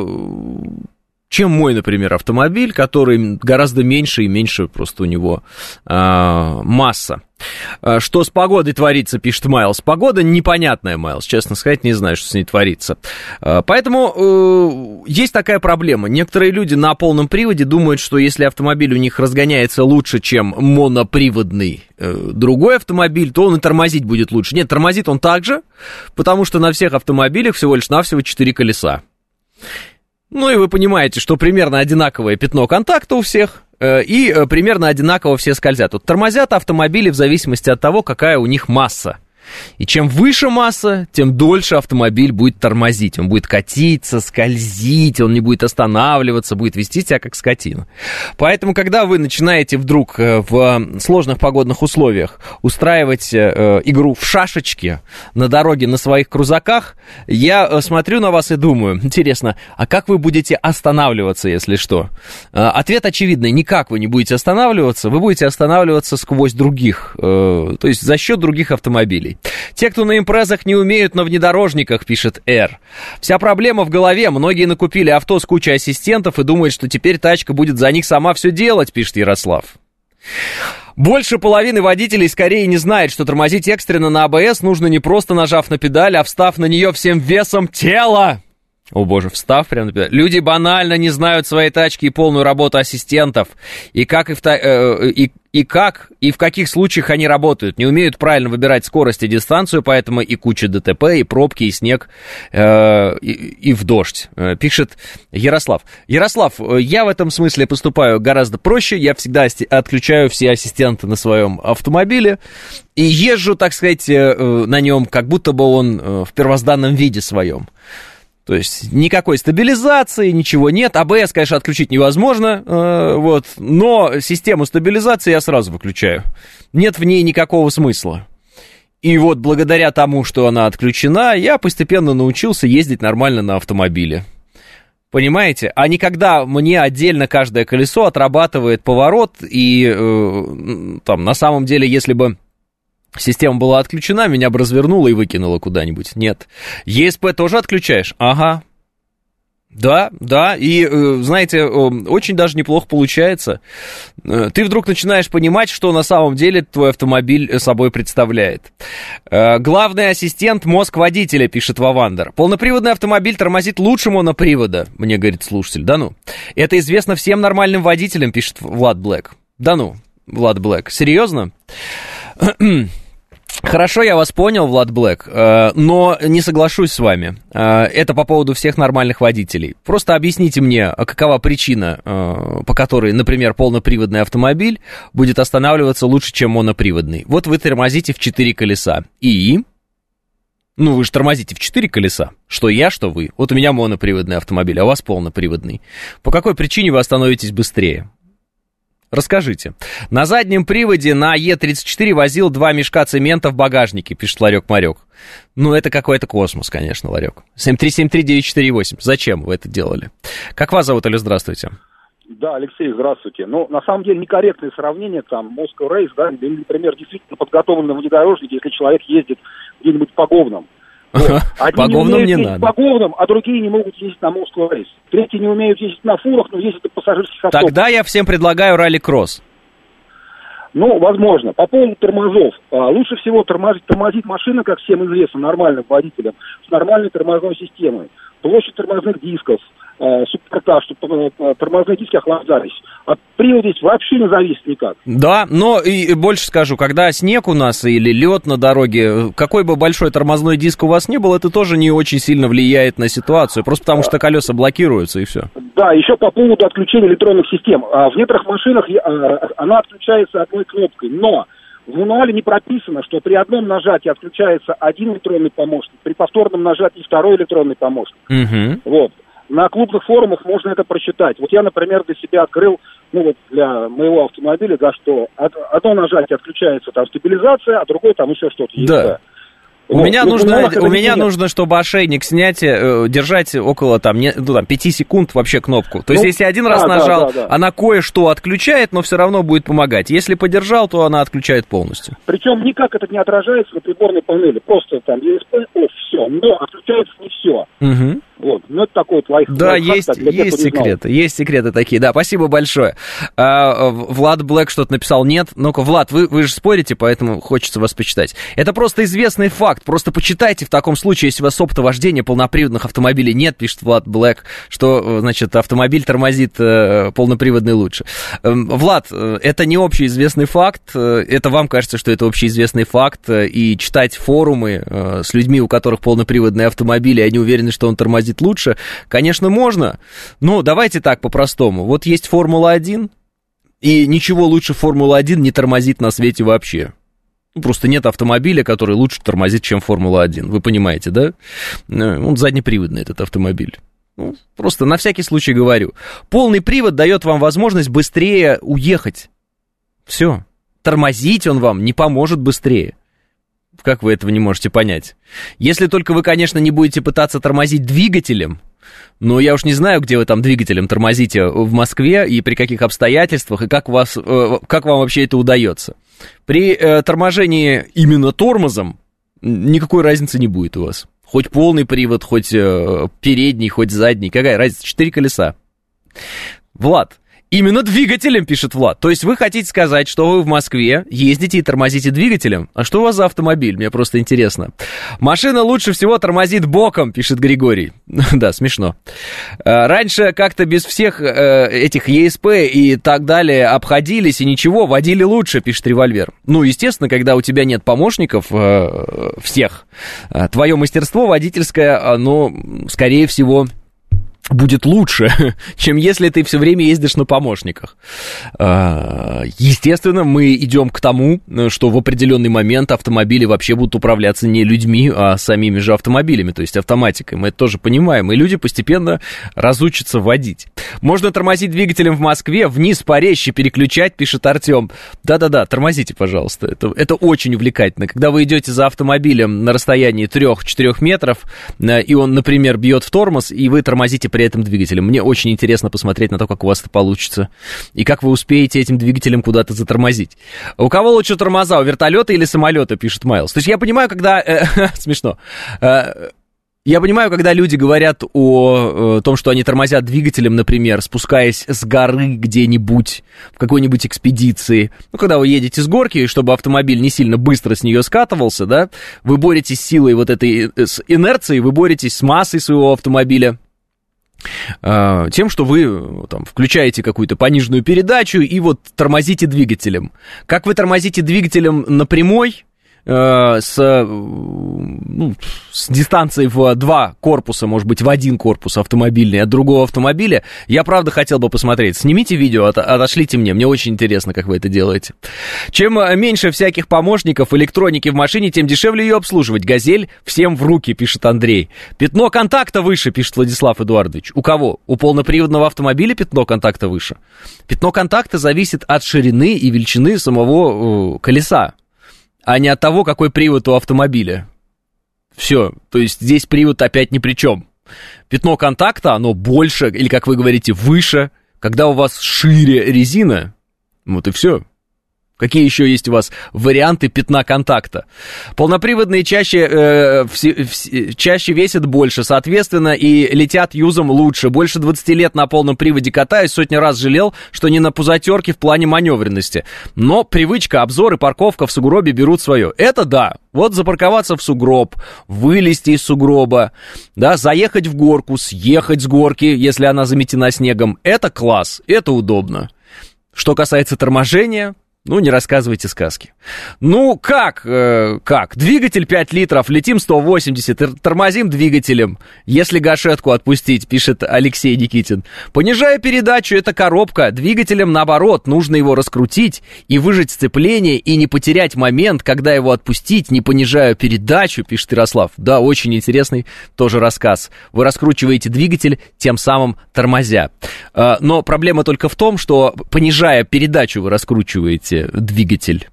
[SPEAKER 2] чем мой, например, автомобиль, который гораздо меньше и меньше просто у него масса. Что с погодой творится, пишет Майлз. Погода непонятная, Майлз, честно сказать, не знаю, что с ней творится. Поэтому э, есть такая проблема. Некоторые люди на полном приводе думают, что если автомобиль у них разгоняется лучше, чем моноприводный э, другой автомобиль, то он и тормозить будет лучше. Нет, тормозит он так же, потому что на всех автомобилях всего лишь навсего четыре колеса. Ну и вы понимаете, что примерно одинаковое пятно контакта у всех, и примерно одинаково все скользят. Вот тормозят автомобили в зависимости от того, какая у них масса. И чем выше масса, тем дольше автомобиль будет тормозить. Он будет катиться, скользить, он не будет останавливаться, будет вести себя как скотина. Поэтому, когда вы начинаете вдруг в сложных погодных условиях устраивать игру в шашечки на дороге на своих крузаках, я смотрю на вас и думаю, интересно, а как вы будете останавливаться, если что? Ответ очевидный, никак вы не будете останавливаться, вы будете останавливаться сквозь других, то есть за счет других автомобилей. Те, кто на импрезах не умеют на внедорожниках, пишет Р. Вся проблема в голове. Многие накупили авто с кучей ассистентов и думают, что теперь тачка будет за них сама все делать, пишет Ярослав. Больше половины водителей скорее не знает, что тормозить экстренно на АБС нужно не просто нажав на педаль, а встав на нее всем весом тела. О боже, встав прямо на педаль. Люди банально не знают своей тачки и полную работу ассистентов. И как и, в та... э, и, и как и в каких случаях они работают. Не умеют правильно выбирать скорость и дистанцию, поэтому и куча ДТП, и пробки, и снег, э, и, и в дождь, э, пишет Ярослав. Ярослав, я в этом смысле поступаю гораздо проще. Я всегда отключаю все ассистенты на своем автомобиле и езжу, так сказать, э, на нем, как будто бы он э, в первозданном виде своем. То есть никакой стабилизации, ничего нет. АБС, конечно, отключить невозможно, э, вот, но систему стабилизации я сразу выключаю. Нет в ней никакого смысла. И вот благодаря тому, что она отключена, я постепенно научился ездить нормально на автомобиле. Понимаете? А не когда мне отдельно каждое колесо отрабатывает поворот, и э, там на самом деле, если бы система была отключена, меня бы развернула и выкинула куда-нибудь. Нет. ЕСП тоже отключаешь? Ага. Да, да, и, знаете, очень даже неплохо получается. Ты вдруг начинаешь понимать, что на самом деле твой автомобиль собой представляет. Главный ассистент — мозг водителя, пишет Вавандер. Полноприводный автомобиль тормозит лучше монопривода, мне говорит слушатель. Да ну. Это известно всем нормальным водителям, пишет Влад Блэк. Да ну, Влад Блэк. Серьезно? Хорошо, я вас понял, Влад Блэк, но не соглашусь с вами. Это по поводу всех нормальных водителей. Просто объясните мне, какова причина, по которой, например, полноприводный автомобиль будет останавливаться лучше, чем моноприводный. Вот вы тормозите в четыре колеса. И? Ну, вы же тормозите в четыре колеса. Что я, что вы. Вот у меня моноприводный автомобиль, а у вас полноприводный. По какой причине вы остановитесь быстрее? Расскажите. На заднем приводе на Е тридцать четыре возил два мешка цемента в багажнике, пишет Ларек-Марек. Ну, это какой-то космос, конечно, Ларек. семь три семь три девять четыре восемь. Зачем вы это делали? Как вас зовут, Алло, здравствуйте.
[SPEAKER 8] Да, Алексей, здравствуйте. Ну, на самом деле, некорректное сравнение, там, Moscow Race, да, или, например, действительно подготовленный внедорожник, если человек ездит где-нибудь по говнам. Вот. Одни не умеют не ездить надо. по говнам, а другие не могут ездить на Moscow Race. Третьи не умеют ездить на фурах, но ездят на пассажирских автобусах.
[SPEAKER 2] Тогда я всем предлагаю ралли-кросс.
[SPEAKER 8] Ну, возможно. По поводу тормозов. А, лучше всего тормозить, тормозить машина, как всем известно, нормальным водителям, с нормальной тормозной системой. Площадь тормозных дисков, а, суперкар, чтобы тормозные диски охлаждались. От привода здесь вообще не зависит никак. Да, но и больше скажу, когда снег у нас или лед на дороге, какой бы большой тормозной диск у вас ни был, это тоже не очень сильно влияет на ситуацию, просто потому что колеса блокируются и все. Да, еще по поводу отключения электронных систем. В некоторых машинах она отключается одной кнопкой, но в мануале не прописано, что при одном нажатии отключается один электронный помощник, при повторном нажатии второй электронный помощник. Угу. Вот. На клубных форумах можно это прочитать. Вот я, например, для себя открыл, ну вот для моего автомобиля, да, что одно нажатие отключается там стабилизация, а другое там еще что-то есть. Да.
[SPEAKER 2] У
[SPEAKER 8] Вот.
[SPEAKER 2] меня,
[SPEAKER 8] На
[SPEAKER 2] нужно,
[SPEAKER 8] журналах
[SPEAKER 2] у
[SPEAKER 8] этого
[SPEAKER 2] меня
[SPEAKER 8] нет.
[SPEAKER 2] нужно, чтобы ошейник снять, э, держать около там, не, ну, там пяти секунд вообще кнопку. То есть,
[SPEAKER 8] Ну,
[SPEAKER 2] если один раз
[SPEAKER 8] да, да,
[SPEAKER 2] нажал,
[SPEAKER 8] да, да.
[SPEAKER 2] она кое-что отключает, но все равно будет помогать. Если подержал, то она отключает полностью.
[SPEAKER 8] Причем никак это не отражается на приборной панели. Просто там ю эс би, off, все. Но отключается не все.
[SPEAKER 2] Угу.
[SPEAKER 8] Вот. Ну, это такой вот лайф.
[SPEAKER 2] Да,
[SPEAKER 8] лайфхак,
[SPEAKER 2] есть,
[SPEAKER 8] так, для тех,
[SPEAKER 2] есть
[SPEAKER 8] кто не знал.
[SPEAKER 2] секреты, есть секреты такие, да, спасибо большое. А, Влад Блэк что-то написал, нет, ну-ка, Влад, вы, вы же спорите, поэтому хочется вас почитать. Это просто известный факт, просто почитайте в таком случае, если у вас опыта вождения полноприводных автомобилей нет, пишет Влад Блэк, что, значит, автомобиль тормозит э, полноприводный лучше. Э, Влад, э, это не общеизвестный факт, э, это вам кажется, что это общеизвестный факт, э, и читать форумы э, с людьми, у которых полноприводные автомобили, они уверены, что он тормозит лучше, конечно, можно, но давайте так по-простому. Вот есть Формула-один, и ничего лучше Формула-один не тормозит на свете вообще. Ну, просто нет автомобиля, который лучше тормозит, чем Формула-один. Вы понимаете, да? Он заднеприводный, этот автомобиль. Ну, просто на всякий случай говорю. Полный привод дает вам возможность быстрее уехать. Все. Тормозить он вам не поможет быстрее. Как вы этого не можете понять? Если только вы, конечно, не будете пытаться тормозить двигателем, но я уж не знаю, где вы там двигателем тормозите в Москве и при каких обстоятельствах, и как, у вас, как вам вообще это удается. При э, торможении именно тормозом никакой разницы не будет у вас. Хоть полный привод, хоть э, передний, хоть задний. Какая разница? Четыре колеса. Влад. Именно двигателем, пишет Влад. То есть вы хотите сказать, что вы в Москве ездите и тормозите двигателем? А что у вас за автомобиль? Мне просто интересно. Машина лучше всего тормозит боком, пишет Григорий. Да, смешно. Раньше как-то без всех этих и эс пи и так далее обходились и ничего, водили лучше, пишет Револьвер. Ну, естественно, когда у тебя нет помощников всех, твое мастерство водительское, оно, скорее всего, будет лучше, чем если ты все время ездишь на помощниках. Естественно, мы идем к тому, что в определенный момент автомобили вообще будут управляться не людьми, а самими же автомобилями, то есть автоматикой. Мы это тоже понимаем, и люди постепенно разучатся водить. Можно тормозить двигателем в Москве, вниз по резче переключать, пишет Артем. Да-да-да, тормозите, пожалуйста, это, это очень увлекательно. Когда вы идете за автомобилем на расстоянии трех-четырех метров, и он, например, бьет в тормоз, и вы тормозите при этом двигателем. Мне очень интересно посмотреть на то, как у вас это получится. И как вы успеете этим двигателем куда-то затормозить. У кого лучше тормоза, у вертолета или самолета, пишет Майлз. То есть я понимаю, когда... Э, смешно. Э, я понимаю, когда люди говорят о, о том, что они тормозят двигателем, например, спускаясь с горы где-нибудь, в какой-нибудь экспедиции. Ну, когда вы едете с горки, чтобы автомобиль не сильно быстро с нее скатывался, да, вы боретесь с силой вот этой, с инерцией, вы боретесь с массой своего автомобиля. Тем, что вы там включаете какую-то пониженную передачу и вот тормозите двигателем. Как вы тормозите двигателем на прямой, э, с, ну, с дистанцией в два корпуса, может быть, в один корпус автомобильный от другого автомобиля, я, правда, хотел бы посмотреть. Снимите видео, от, отошлите мне, мне очень интересно, как вы это делаете. Чем меньше всяких помощников, электроники в машине, тем дешевле ее обслуживать. «Газель» всем в руки, пишет Андрей. Пятно контакта выше, пишет Владислав Эдуардович. У кого? У полноприводного автомобиля пятно контакта выше? Пятно контакта зависит от ширины и величины самого э, колеса, а не от того, какой привод у автомобиля. Все, то есть здесь привод опять ни при чем. Пятно контакта, оно больше, или, как вы говорите, выше, когда у вас шире резина. Вот и все. Какие еще есть у вас варианты пятна контакта? Полноприводные чаще, э, вс- вс- чаще весят больше, соответственно, и летят юзом лучше. Больше двадцати лет на полном приводе катаюсь, сотни раз жалел, что не на пузатерке в плане маневренности. Но привычка, обзор и парковка в сугробе берут свое. Это да. Вот запарковаться в сугроб, вылезти из сугроба, да, заехать в горку, съехать с горки, если она заметена снегом. Это класс, это удобно. Что касается торможения... Ну, не рассказывайте сказки. Ну, как? Э, как? Двигатель пять литров, летим сто восемьдесят, тормозим двигателем. Если гашетку отпустить, пишет Алексей Никитин. Понижая передачу, это коробка. Двигателем, наоборот, нужно его раскрутить и выжать сцепление, и не потерять момент, когда его отпустить, не понижая передачу, пишет Ярослав. Да, очень интересный тоже рассказ. Вы раскручиваете двигатель, тем самым тормозя. Э, но проблема только в том, что, понижая передачу, вы раскручиваете двигатель.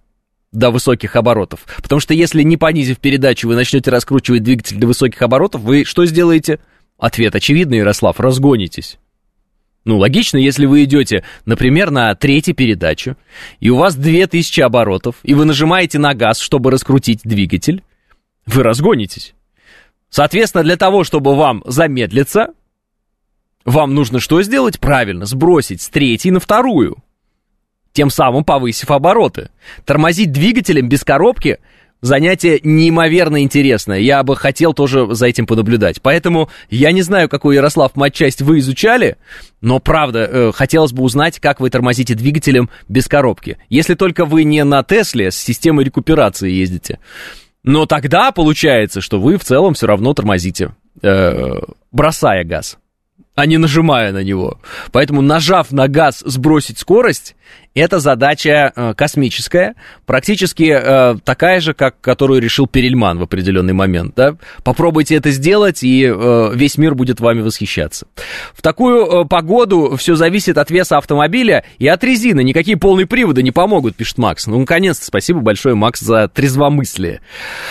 [SPEAKER 2] до высоких оборотов. Потому что если, не понизив передачу, вы начнете раскручивать двигатель до высоких оборотов, вы что сделаете? Ответ очевидный, Ярослав, разгонитесь. Ну, логично, если вы идете, например, на третьей передаче, и у вас две тысячи оборотов, и вы нажимаете на газ, чтобы раскрутить двигатель, вы разгонитесь. Соответственно, для того, чтобы вам замедлиться, вам нужно что сделать? Правильно, сбросить с третьей на вторую, тем самым повысив обороты. Тормозить двигателем без коробки — занятие неимоверно интересное. Я бы хотел тоже за этим понаблюдать. Поэтому я не знаю, какую, Ярослав, матчасть вы изучали, но, правда, э, хотелось бы узнать, как вы тормозите двигателем без коробки. Если только вы не на Тесле с системой рекуперации ездите. Но тогда получается, что вы в целом все равно тормозите, э, бросая газ, а не нажимая на него. Поэтому, нажав на газ сбросить скорость, это задача э, космическая, практически э, такая же, как которую решил Перельман в определенный момент. Да? Попробуйте это сделать, и э, весь мир будет вами восхищаться. В такую э, погоду все зависит от веса автомобиля и от резины. Никакие полные приводы не помогут, пишет Макс. Ну, наконец-то, спасибо большое, Макс, за трезвомыслие.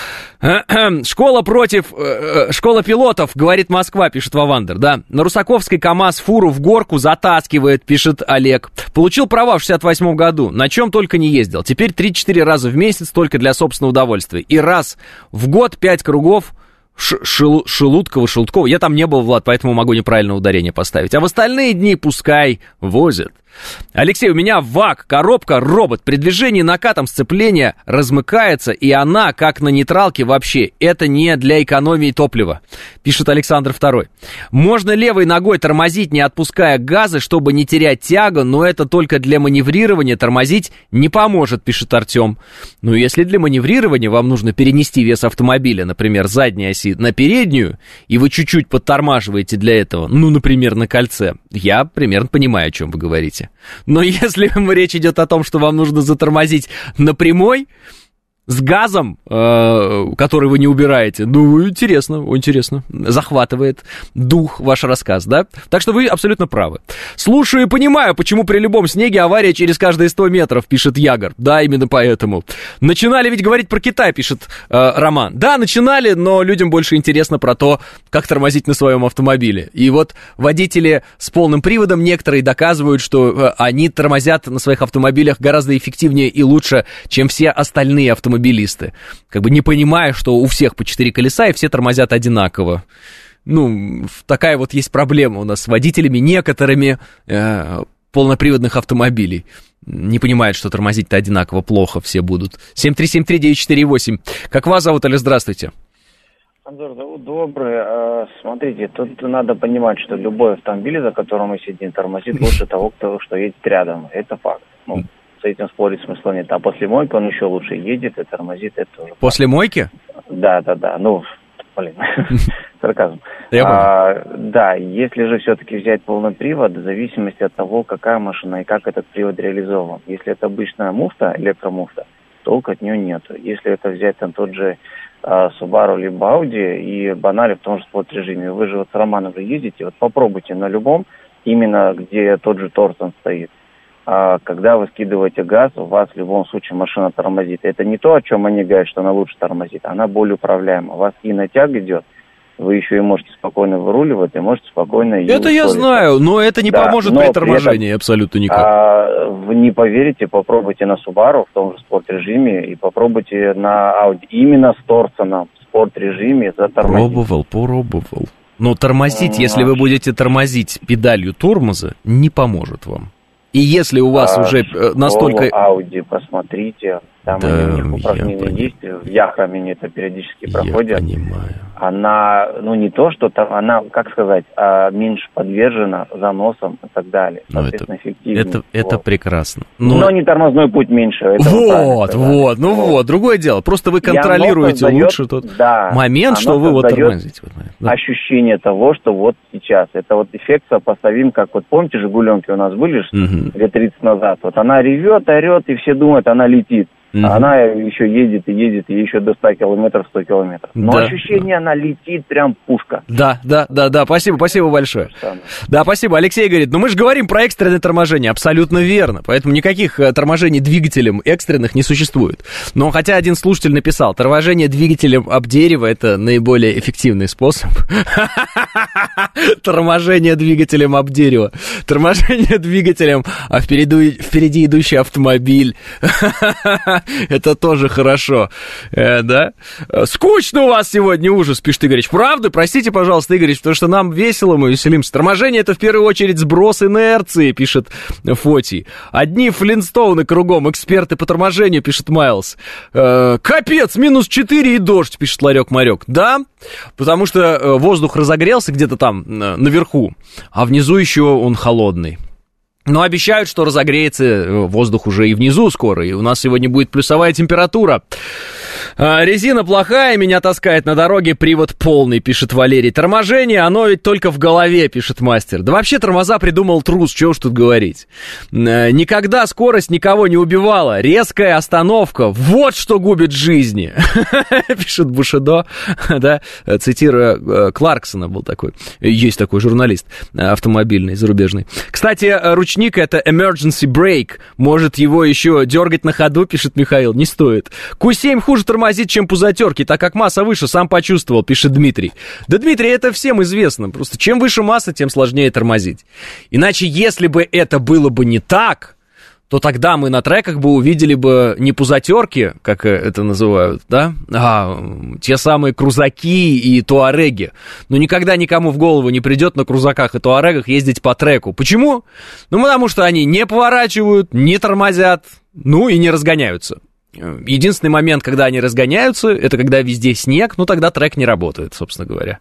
[SPEAKER 2] Школа против... Э, школа пилотов, говорит Москва, пишет Вавандер, да. На Русаковской КамАЗ фуру в горку затаскивает, пишет Олег. Получил права в шестьдесят восьмом году, на чем только не ездил. Теперь три-четыре раза в месяц только для собственного удовольствия. И раз в год пять кругов Шел, Шелудкова, Шелудкова. Я там не был, Влад, поэтому могу неправильное ударение поставить. А в остальные дни пускай возят. Алексей, у меня ВАК, коробка, робот. При движении накатом сцепления размыкается, и она, как на нейтралке вообще, это не для экономии топлива, пишет Александр Второй. Можно левой ногой тормозить, не отпуская газы, чтобы не терять тягу, но это только для маневрирования, тормозить не поможет, пишет Артем. Ну, если для маневрирования вам нужно перенести вес автомобиля, например, задней оси на переднюю, и вы чуть-чуть подтормаживаете для этого, ну, например, на кольце, я примерно понимаю, о чем вы говорите. Но если речь идет о том, что вам нужно затормозить на прямой, с газом, э, который вы не убираете, ну, интересно, интересно, захватывает дух ваш рассказ, да? Так что вы абсолютно правы. Слушаю и понимаю, почему при любом снеге авария через каждые сто метров, пишет Ягор. Да, именно поэтому. Начинали ведь говорить про Китай, пишет э, Роман. Да, начинали, но людям больше интересно про то, как тормозить на своем автомобиле. И вот водители с полным приводом некоторые доказывают, что э, они тормозят на своих автомобилях гораздо эффективнее и лучше, чем все остальные автомобилисты. Как бы не понимая, что у всех по четыре колеса и все тормозят одинаково. Ну, такая вот есть проблема у нас с водителями некоторыми э, полноприводных автомобилей. Не понимают, что тормозить-то одинаково плохо все будут. семь три семь три девять четыре восемь. Как вас зовут, Алло, здравствуйте.
[SPEAKER 9] Анзор, зовут добрый. Смотрите, тут надо понимать, что любой автомобиль, за которым мы сидим, тормозит лучше того, кто, что едет рядом. Это факт. Ну, с этим спорить смысла нет. А после мойки он еще лучше едет и тормозит. Это уже
[SPEAKER 2] после факт. Мойки?
[SPEAKER 9] Да, да, да. Ну, блин, сарказм. А, да, если же все-таки взять полный привод, в зависимости от того, какая машина и как этот привод реализован. Если это обычная муфта, электромуфта, толку от нее нет. Если это взять там тот же а, Subaru либо Audi и банали в том же спорт-режиме, вы же вот с Романом же ездите, вот попробуйте на любом, именно где тот же Торсон стоит. А, когда вы скидываете газ, у вас в любом случае машина тормозит. Это не то, о чем они говорят, что она лучше тормозит, она более управляема. У вас и натяг идет, вы еще и можете спокойно выруливать, и можете спокойно...
[SPEAKER 2] Это я знаю, но это не да, поможет при торможении при этом, абсолютно никак.
[SPEAKER 9] А, вы не поверите, попробуйте на Subaru в том же спорт-режиме и попробуйте на Audi именно с Торсоном в спорт-режиме затормозить.
[SPEAKER 2] Пробовал, пробовал. Но тормозить, а, если вы будете тормозить педалью тормоза, не поможет вам. И если у вас а, уже настолько...
[SPEAKER 9] Audi, посмотрите, там да, у них упражнения есть, в Яхрамене это периодически проходит.
[SPEAKER 2] Я понимаю.
[SPEAKER 9] Она, ну не то, что там, она, как сказать, меньше подвержена заносам и так далее.
[SPEAKER 2] Соответственно, это, эффективнее. Это, это прекрасно.
[SPEAKER 9] Но... Но не тормозной путь меньше.
[SPEAKER 2] Вот, вот, ну вот. вот, другое дело. Просто вы контролируете создает, лучше тот
[SPEAKER 9] да,
[SPEAKER 2] момент, что вы вот тормозите.
[SPEAKER 9] Да. Ощущение того, что вот сейчас. Это вот эффект сопоставим, как вот помните, Жигуленки у нас были угу. лет тридцать назад. Вот она ревет, орет, и все думают, она летит. Mm-hmm. Она еще едет и едет, и еще до ста километров, сто километров. Но да. ощущение, она летит прям пушка.
[SPEAKER 2] Да, да, да, да, спасибо, спасибо большое. Самое. Да, спасибо. Алексей говорит, ну мы же говорим про экстренное торможение. Абсолютно верно. Поэтому никаких торможений двигателем экстренных не существует. Но хотя один слушатель написал, торможение двигателем об дерево — это наиболее эффективный способ. Торможение двигателем об дерево. Торможение двигателем, а впереди, впереди идущий автомобиль. Это тоже хорошо, э, да? Скучно у вас сегодня, ужас, пишет Игоревич. Правда? Простите, пожалуйста, Игоревич, потому что нам весело, мы веселимся. Торможение — это в первую очередь сброс инерции, пишет Фотий. Одни флинстоуны кругом, эксперты по торможению, пишет Майлз. Э, капец, минус четыре и дождь, пишет Ларек-Марек. Да, потому что воздух разогрелся где-то там наверху, а внизу еще он холодный. Но обещают, что разогреется воздух уже и внизу скоро, и у нас сегодня будет плюсовая температура. А, резина плохая, меня таскает на дороге, привод полный, пишет Валерий. Торможение, оно ведь только в голове, пишет Мастер. Да вообще тормоза придумал трус, чего уж тут говорить. А, никогда скорость никого не убивала. Резкая остановка, вот что губит жизни, пишет Бушидо, да, цитируя Кларксона, был такой, есть такой журналист автомобильный, зарубежный. Кстати, ручник — это emergency brake, может его еще дергать на ходу, пишет Михаил, не стоит. Ку семь хуже тормозит, чем пузатерки, так как масса выше, сам почувствовал, пишет Дмитрий. Да, Дмитрий, это всем известно, просто чем выше масса, тем сложнее тормозить. Иначе, если бы это было бы не так, то тогда мы на треках бы увидели бы не пузатерки, как это называют, да, а те самые крузаки и туареги. Но никогда никому в голову не придет на крузаках и туарегах ездить по треку. Почему? Ну, потому что они не поворачивают, не тормозят, ну и не разгоняются. Единственный момент, когда они разгоняются, это когда везде снег, ну тогда трек не работает, собственно говоря.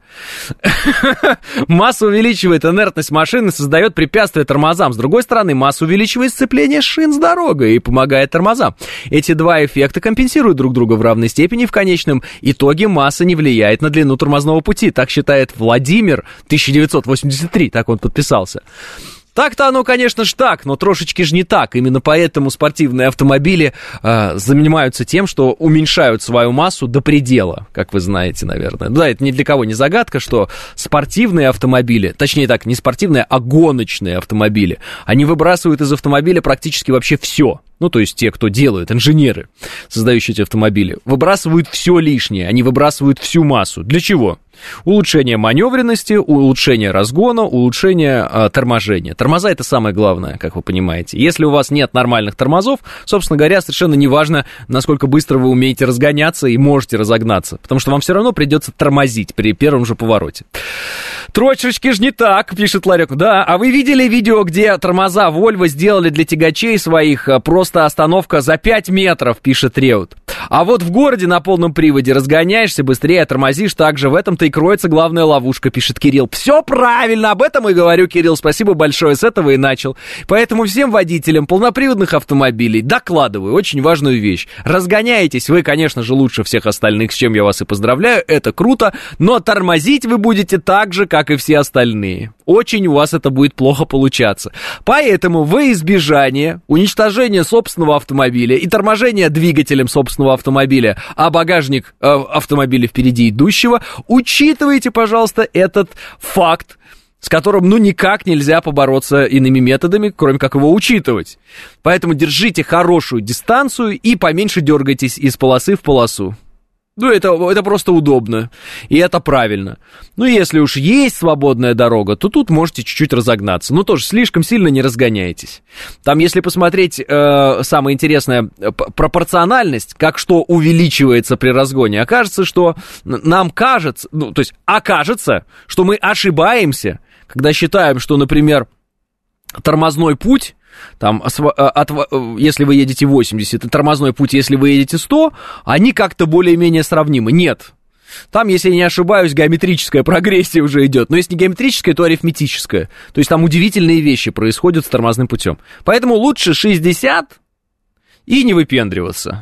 [SPEAKER 2] Масса увеличивает инертность машины, создает препятствия тормозам. С другой стороны, масса увеличивает сцепление шин с дорогой и помогает тормозам. Эти два эффекта компенсируют друг друга в равной степени. В конечном итоге масса не влияет на длину тормозного пути. Так считает Владимир, тысяча девятьсот восемьдесят три, так он подписался. Так-то оно, конечно ж так, но трошечки ж не так. Именно поэтому спортивные автомобили э, занимаются тем, что уменьшают свою массу до предела, как вы знаете, наверное. Да, это ни для кого не загадка, что спортивные автомобили, точнее так, не спортивные, а гоночные автомобили, они выбрасывают из автомобиля практически вообще все. Ну, то есть те, кто делают, инженеры, создающие эти автомобили, выбрасывают все лишнее, они выбрасывают всю массу. Для чего? Улучшение маневренности, улучшение разгона, улучшение э, торможения. Тормоза — это самое главное, как вы понимаете. Если у вас нет нормальных тормозов, собственно говоря, совершенно неважно, насколько быстро вы умеете разгоняться и можете разогнаться, потому что вам все равно придется тормозить при первом же повороте. Трошечки ж не так, пишет Ларек. Да, а вы видели видео, где тормоза Volvo сделали для тягачей своих просто остановка за пять метров, пишет Реут. А вот в городе на полном приводе разгоняешься быстрее, тормозишь, так же в этом-то и кроется главная ловушка, пишет Кирилл. Все правильно, об этом и говорю, Кирилл, спасибо большое, с этого и начал. Поэтому всем водителям полноприводных автомобилей докладываю очень важную вещь. Разгоняетесь вы, конечно же, лучше всех остальных, с чем я вас и поздравляю, это круто, но тормозить вы будете так же, как и все остальные. Очень у вас это будет плохо получаться. Поэтому во избежание уничтожения собственного автомобиля и торможения двигателем собственного автомобиля, а багажник э, автомобиля впереди идущего, учитывайте, пожалуйста, этот факт, с которым, ну, никак нельзя побороться иными методами, кроме как его учитывать. Поэтому держите хорошую дистанцию и поменьше дергайтесь из полосы в полосу. Ну, это, это просто удобно, и это правильно. Ну, если уж есть свободная дорога, то тут можете чуть-чуть разогнаться. Но тоже слишком сильно не разгоняйтесь. Там, если посмотреть, э, самое интересное, пропорциональность, как что увеличивается при разгоне, окажется, что нам кажется, ну, то есть окажется, что мы ошибаемся, когда считаем, что, например, тормозной путь, там, от, если вы едете восемьдесят, и тормозной путь, если вы едете сто, они как-то более-менее сравнимы. Нет. Там, если я не ошибаюсь, геометрическая прогрессия уже идет. Но если не геометрическая, то арифметическая. То есть там удивительные вещи происходят с тормозным путем. Поэтому лучше шестьдесят и не выпендриваться.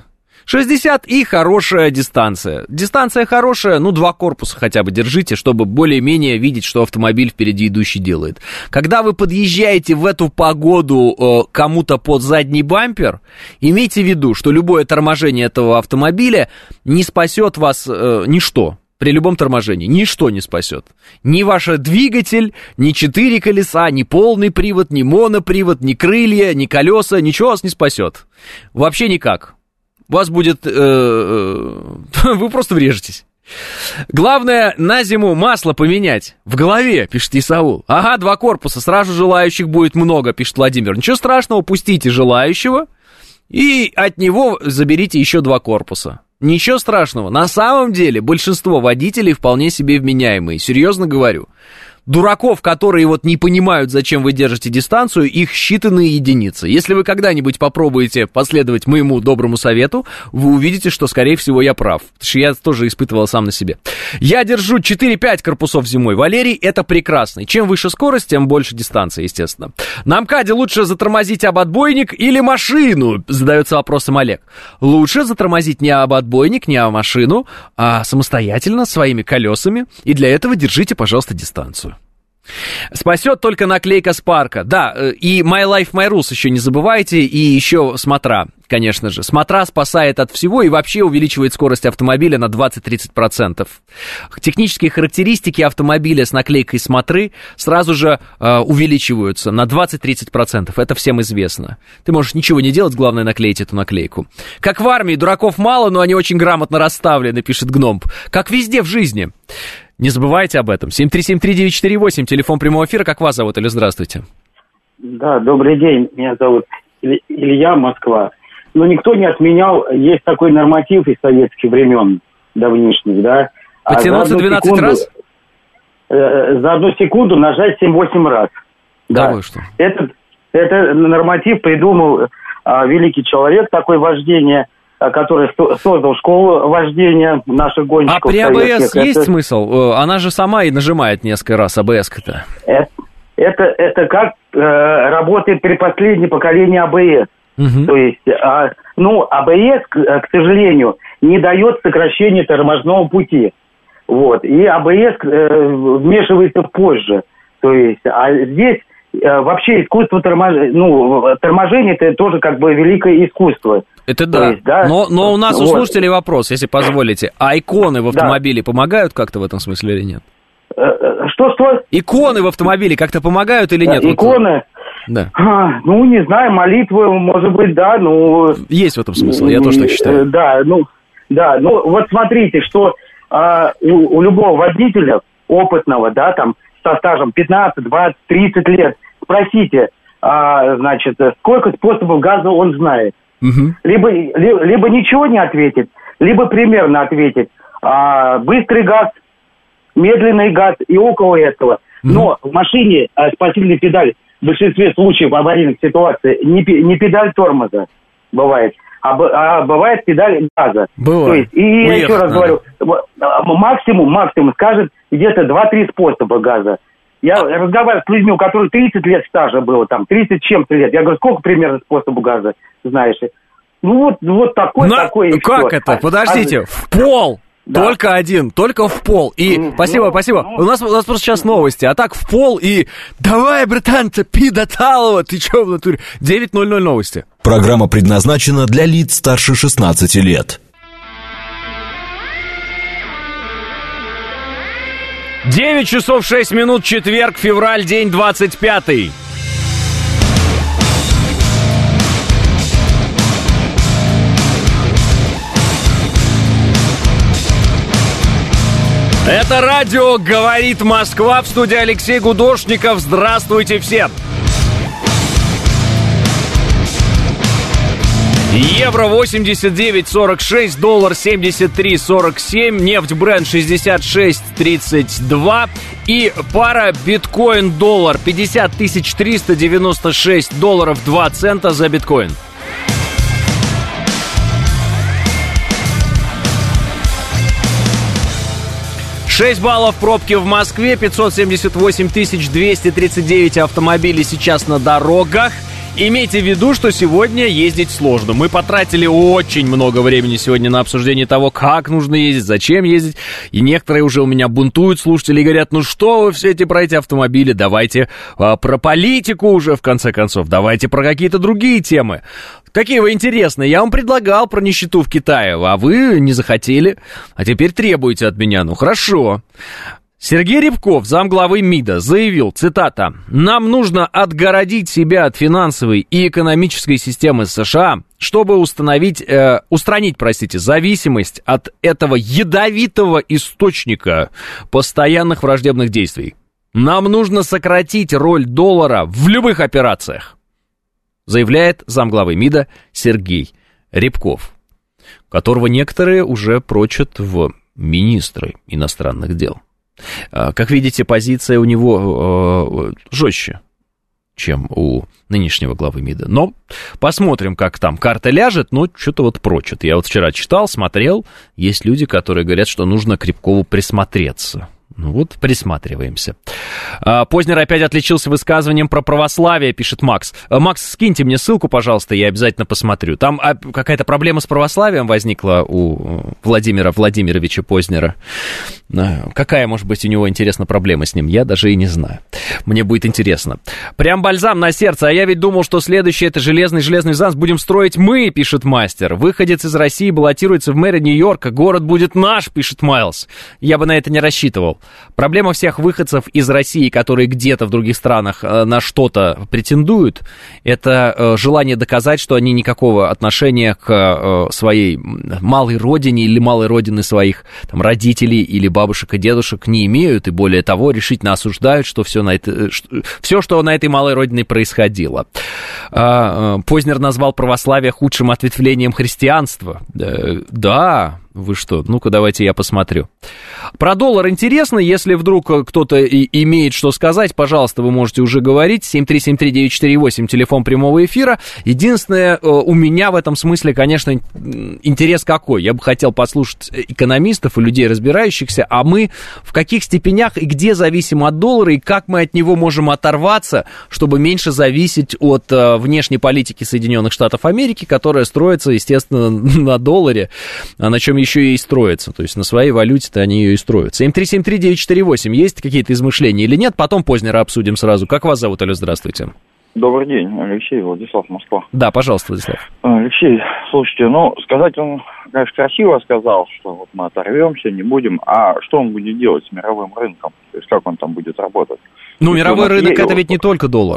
[SPEAKER 2] шестьдесят и хорошая дистанция. Дистанция хорошая, ну, два корпуса хотя бы держите, чтобы более-менее видеть, что автомобиль впереди идущий делает. Когда вы подъезжаете в эту погоду э, кому-то под задний бампер, имейте в виду, что любое торможение этого автомобиля не спасет вас э, ничто. При любом торможении ничто не спасет. Ни ваш двигатель, ни четыре колеса, ни полный привод, ни монопривод, ни крылья, ни колеса, ничего вас не спасет. Вообще никак. У вас будет... Э, э, вы просто врежетесь. Главное, на зиму масло поменять. В голове, пишет Исаул. Ага, два корпуса, сразу желающих будет много, пишет Владимир. Ничего страшного, пустите желающего и от него заберите еще два корпуса. Ничего страшного. На самом деле большинство водителей вполне себе вменяемые. Серьезно говорю. Дураков, которые вот не понимают, зачем вы держите дистанцию, их считанные единицы. Если вы когда-нибудь попробуете последовать моему доброму совету, вы увидите, что, скорее всего, я прав. Потому что я тоже испытывал сам на себе. Я держу четыре-пять корпусов зимой. Валерий, это прекрасно. И чем выше скорость, тем больше дистанция, естественно. На МКАДе лучше затормозить об отбойник или машину? Задается вопросом Олег. Лучше затормозить не об отбойник, не об машину, а самостоятельно, своими колесами. И для этого держите, пожалуйста, дистанцию. Спасет только наклейка Спарка. Да, и My Life, My Rules еще не забывайте. И еще смотра, конечно же. Смотра спасает от всего и вообще увеличивает скорость автомобиля на двадцать-тридцать процентов. Технические характеристики автомобиля с наклейкой смотры сразу же э, увеличиваются на двадцать-тридцать процентов. Это всем известно. Ты можешь ничего не делать, главное наклеить эту наклейку. Как в армии, дураков мало, но они очень грамотно расставлены, пишет Гномб. Как везде в жизни. Не забывайте об этом. семь три семь три девять четыре восемь, телефон прямого эфира. Как вас зовут, или здравствуйте?
[SPEAKER 10] Да, добрый день. Меня зовут Илья, Москва. Но никто не отменял, есть такой норматив из советских времен давнишних, да.
[SPEAKER 2] Потянуться а двенадцать секунду, раз?
[SPEAKER 10] Э, за одну секунду нажать семь-восемь раз.
[SPEAKER 2] Да,
[SPEAKER 10] да.
[SPEAKER 2] Вы что?
[SPEAKER 10] Этот, этот норматив придумал а, великий человек, такое вождение, который создал школу вождения наших гонщиков.
[SPEAKER 2] А при АБС есть это... смысл? Она же сама и нажимает несколько раз АБС-то.
[SPEAKER 10] Это, это, это как э, работает при последнем поколении АБС. Угу. То есть, а, ну, АБС, к, к сожалению, не дает сокращения тормозного пути. Вот. И АБС э, вмешивается позже. То есть, а здесь э, вообще искусство торможения, ну, торможение это тоже как бы великое искусство.
[SPEAKER 2] Это да. Есть, да. Но, но у нас вот. У слушателей вопрос, если позволите. А иконы в автомобиле да. помогают как-то в этом смысле или нет?
[SPEAKER 10] Что-что?
[SPEAKER 2] Иконы в автомобиле как-то помогают или нет?
[SPEAKER 10] Иконы?
[SPEAKER 2] Да.
[SPEAKER 10] А, ну, не знаю, молитвы, может быть, да, ну...
[SPEAKER 2] Есть в этом смысл, я тоже так считаю.
[SPEAKER 10] Да, ну, да, ну, вот смотрите, что а, у, у любого водителя опытного, да, там, со стажем пятнадцать, двадцать, тридцать лет, спросите, а, значит, сколько способов газа он знает. Угу. Либо, ли, либо ничего не ответит, либо примерно ответит. А, быстрый газ, медленный газ и около этого. Угу. Но в машине а, спасительная педаль в большинстве случаев аварийных ситуаций не, не педаль тормоза бывает, а, а бывает педаль газа.
[SPEAKER 2] Бывает.
[SPEAKER 10] То есть, и Уехать я еще раз надо. говорю, максимум, максимум скажет где-то два-три способа газа. Я разговариваю с людьми, у которых тридцать лет стажа было, там, тридцать чем-то лет. Я говорю, сколько примерно способов газа знаешь? Ну, вот, вот такой, Но такой и
[SPEAKER 2] как
[SPEAKER 10] все.
[SPEAKER 2] это? Подождите, а, в пол! Да. Только один, только в пол. И ну, спасибо, ну, спасибо. Ну, у, нас, у нас просто сейчас новости. А так в пол и давай, братан, цепи до талого. Ты че в натуре? девять ноль ноль новости.
[SPEAKER 1] Программа предназначена для лиц старше шестнадцати лет.
[SPEAKER 2] девять часов шесть минут, четверг, февраль, день двадцать пятый. Это радио «Говорит Москва», в студии Алексей Гудошников. Здравствуйте всем! Евро восемьдесят девять сорок шесть, доллар семьдесят три сорок семь, нефть Брент шестьдесят шесть тридцать два и пара биткоин-доллар пятьдесят тысяч триста девяносто шесть долларов два цента за биткоин. шесть баллов пробки в Москве, пятьсот семьдесят восемь тысяч двести тридцать девять автомобилей сейчас на дорогах. Имейте в виду, что сегодня ездить сложно. Мы потратили очень много времени сегодня на обсуждение того, как нужно ездить, зачем ездить. И некоторые уже у меня бунтуют, слушатели, и говорят, ну что вы все эти про эти автомобили, давайте а, про политику уже в конце концов, давайте про какие-то другие темы. Какие вы интересные. Я вам предлагал про нищету в Китае, а вы не захотели, а теперь требуете от меня. Ну хорошо. Сергей Рябков, замглавы МИДа, заявил, цитата, «Нам нужно отгородить себя от финансовой и экономической системы США, чтобы установить, э, устранить, простите, зависимость от этого ядовитого источника постоянных враждебных действий. Нам нужно сократить роль доллара в любых операциях», заявляет замглавы МИДа Сергей Рябков, которого некоторые уже прочат в министры иностранных дел. Как видите, позиция у него э, жестче, чем у нынешнего главы МИДа. Но посмотрим, как там карта ляжет, но что-то вот прочат. Я вот вчера читал, смотрел, есть люди, которые говорят, что нужно к Рябкову присмотреться. Ну вот, присматриваемся. А, Познер опять отличился высказыванием про православие, пишет Макс. А, Макс, скиньте мне ссылку, пожалуйста, я обязательно посмотрю. Там а, какая-то проблема с православием возникла у Владимира Владимировича Познера. А, какая, может быть, у него, интересно, проблема с ним? Я даже и не знаю. Мне будет интересно. Прям бальзам на сердце. А я ведь думал, что следующий это железный-железный ЗАГС будем строить мы, пишет Мастер. Выходец из России баллотируется в мэры Нью-Йорка. Город будет наш, пишет Майлз. Я бы на это не рассчитывал. Проблема всех выходцев из России, которые где-то в других странах на что-то претендуют, это желание доказать, что они никакого отношения к своей малой родине или малой родины своих там, родителей или бабушек и дедушек не имеют, и более того, решительно осуждают, что все, на это, все, что на этой малой родине происходило. Познер назвал православие худшим ответвлением христианства. Да... Вы что? Ну-ка, давайте я посмотрю. Про доллар интересно, если вдруг кто-то и имеет что сказать, пожалуйста, вы можете уже говорить. семь три семь три девять четыре восемь, телефон прямого эфира. Единственное, у меня в этом смысле, конечно, интерес какой. Я бы хотел послушать экономистов и людей, разбирающихся, а мы в каких степенях и где зависим от доллара, и как мы от него можем оторваться, чтобы меньше зависеть от внешней политики Соединенных Штатов Америки, которая строится, естественно, на долларе, а на чем еще и строится, то есть на своей валюте-то они ее и строят. семь три семь три девять четыре восемь, есть какие-то измышления или нет? Потом Познера обсудим сразу. Как вас зовут, алло, здравствуйте.
[SPEAKER 11] Добрый день, Алексей, Владислав, Москва.
[SPEAKER 2] Да, пожалуйста, Владислав.
[SPEAKER 11] Алексей, слушайте, ну, сказать он, конечно, красиво сказал, что вот мы оторвемся, не будем, а что он будет делать с мировым рынком? То есть как он там будет работать?
[SPEAKER 2] Ну, мировой рынок, это ведь не только доллар.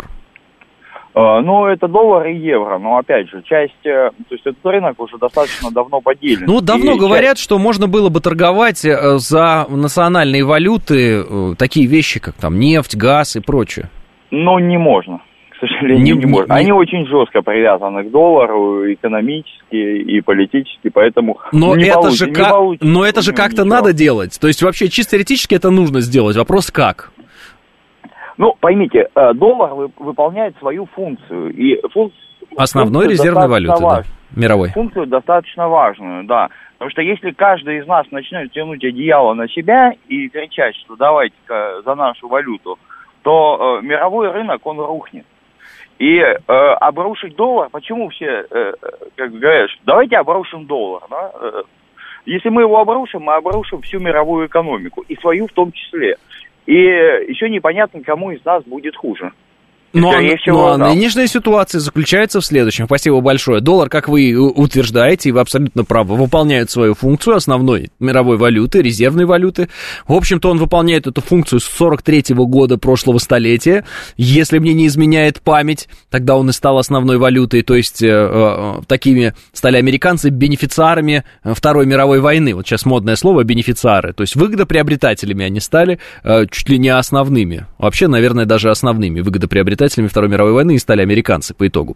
[SPEAKER 11] Ну, это доллар и евро, но, опять же, часть, то есть этот рынок уже достаточно давно поделен.
[SPEAKER 2] Ну, давно
[SPEAKER 11] и
[SPEAKER 2] говорят,
[SPEAKER 11] часть...
[SPEAKER 2] что можно было бы торговать за национальные валюты, такие вещи, как там нефть, газ и прочее.
[SPEAKER 11] Но не можно, к сожалению, не, не можно. Не... Они очень жестко привязаны к доллару, экономически и политически, поэтому
[SPEAKER 2] но
[SPEAKER 11] не
[SPEAKER 2] это
[SPEAKER 11] получится,
[SPEAKER 2] же,
[SPEAKER 11] не
[SPEAKER 2] как...
[SPEAKER 11] получится,
[SPEAKER 2] но это же как-то
[SPEAKER 11] ничего.
[SPEAKER 2] Надо делать, то есть вообще чисто теоретически это нужно сделать, вопрос как?
[SPEAKER 11] Ну, поймите, доллар выполняет свою функцию. И функ...
[SPEAKER 2] Основной
[SPEAKER 11] функцию
[SPEAKER 2] резервной валюты, да, мировой.
[SPEAKER 11] Функцию достаточно важную, да. Потому что если каждый из нас начнет тянуть одеяло на себя и кричать, что давайте-ка за нашу валюту, то э, мировой рынок, он рухнет. И э, обрушить доллар, почему все, э, как говорят, давайте обрушим доллар, да? Если мы его обрушим, мы обрушим всю мировую экономику, и свою в том числе. И еще непонятно, кому из нас будет хуже.
[SPEAKER 2] Но, но да. Нынешняя ситуация заключается в следующем. Спасибо большое. Доллар, как вы утверждаете, и вы абсолютно правы, выполняет свою функцию основной мировой валюты, резервной валюты. В общем-то, он выполняет эту функцию с сорок третьего года прошлого столетия. Если мне не изменяет память, тогда он и стал основной валютой. То есть, э, э, такими стали американцы бенефициарами Второй мировой войны. Вот сейчас модное слово бенефициары. То есть, выгодоприобретателями они стали э, чуть ли не основными. Вообще, наверное, даже основными выгодоприобретателями Второй мировой войны и стали американцы по итогу.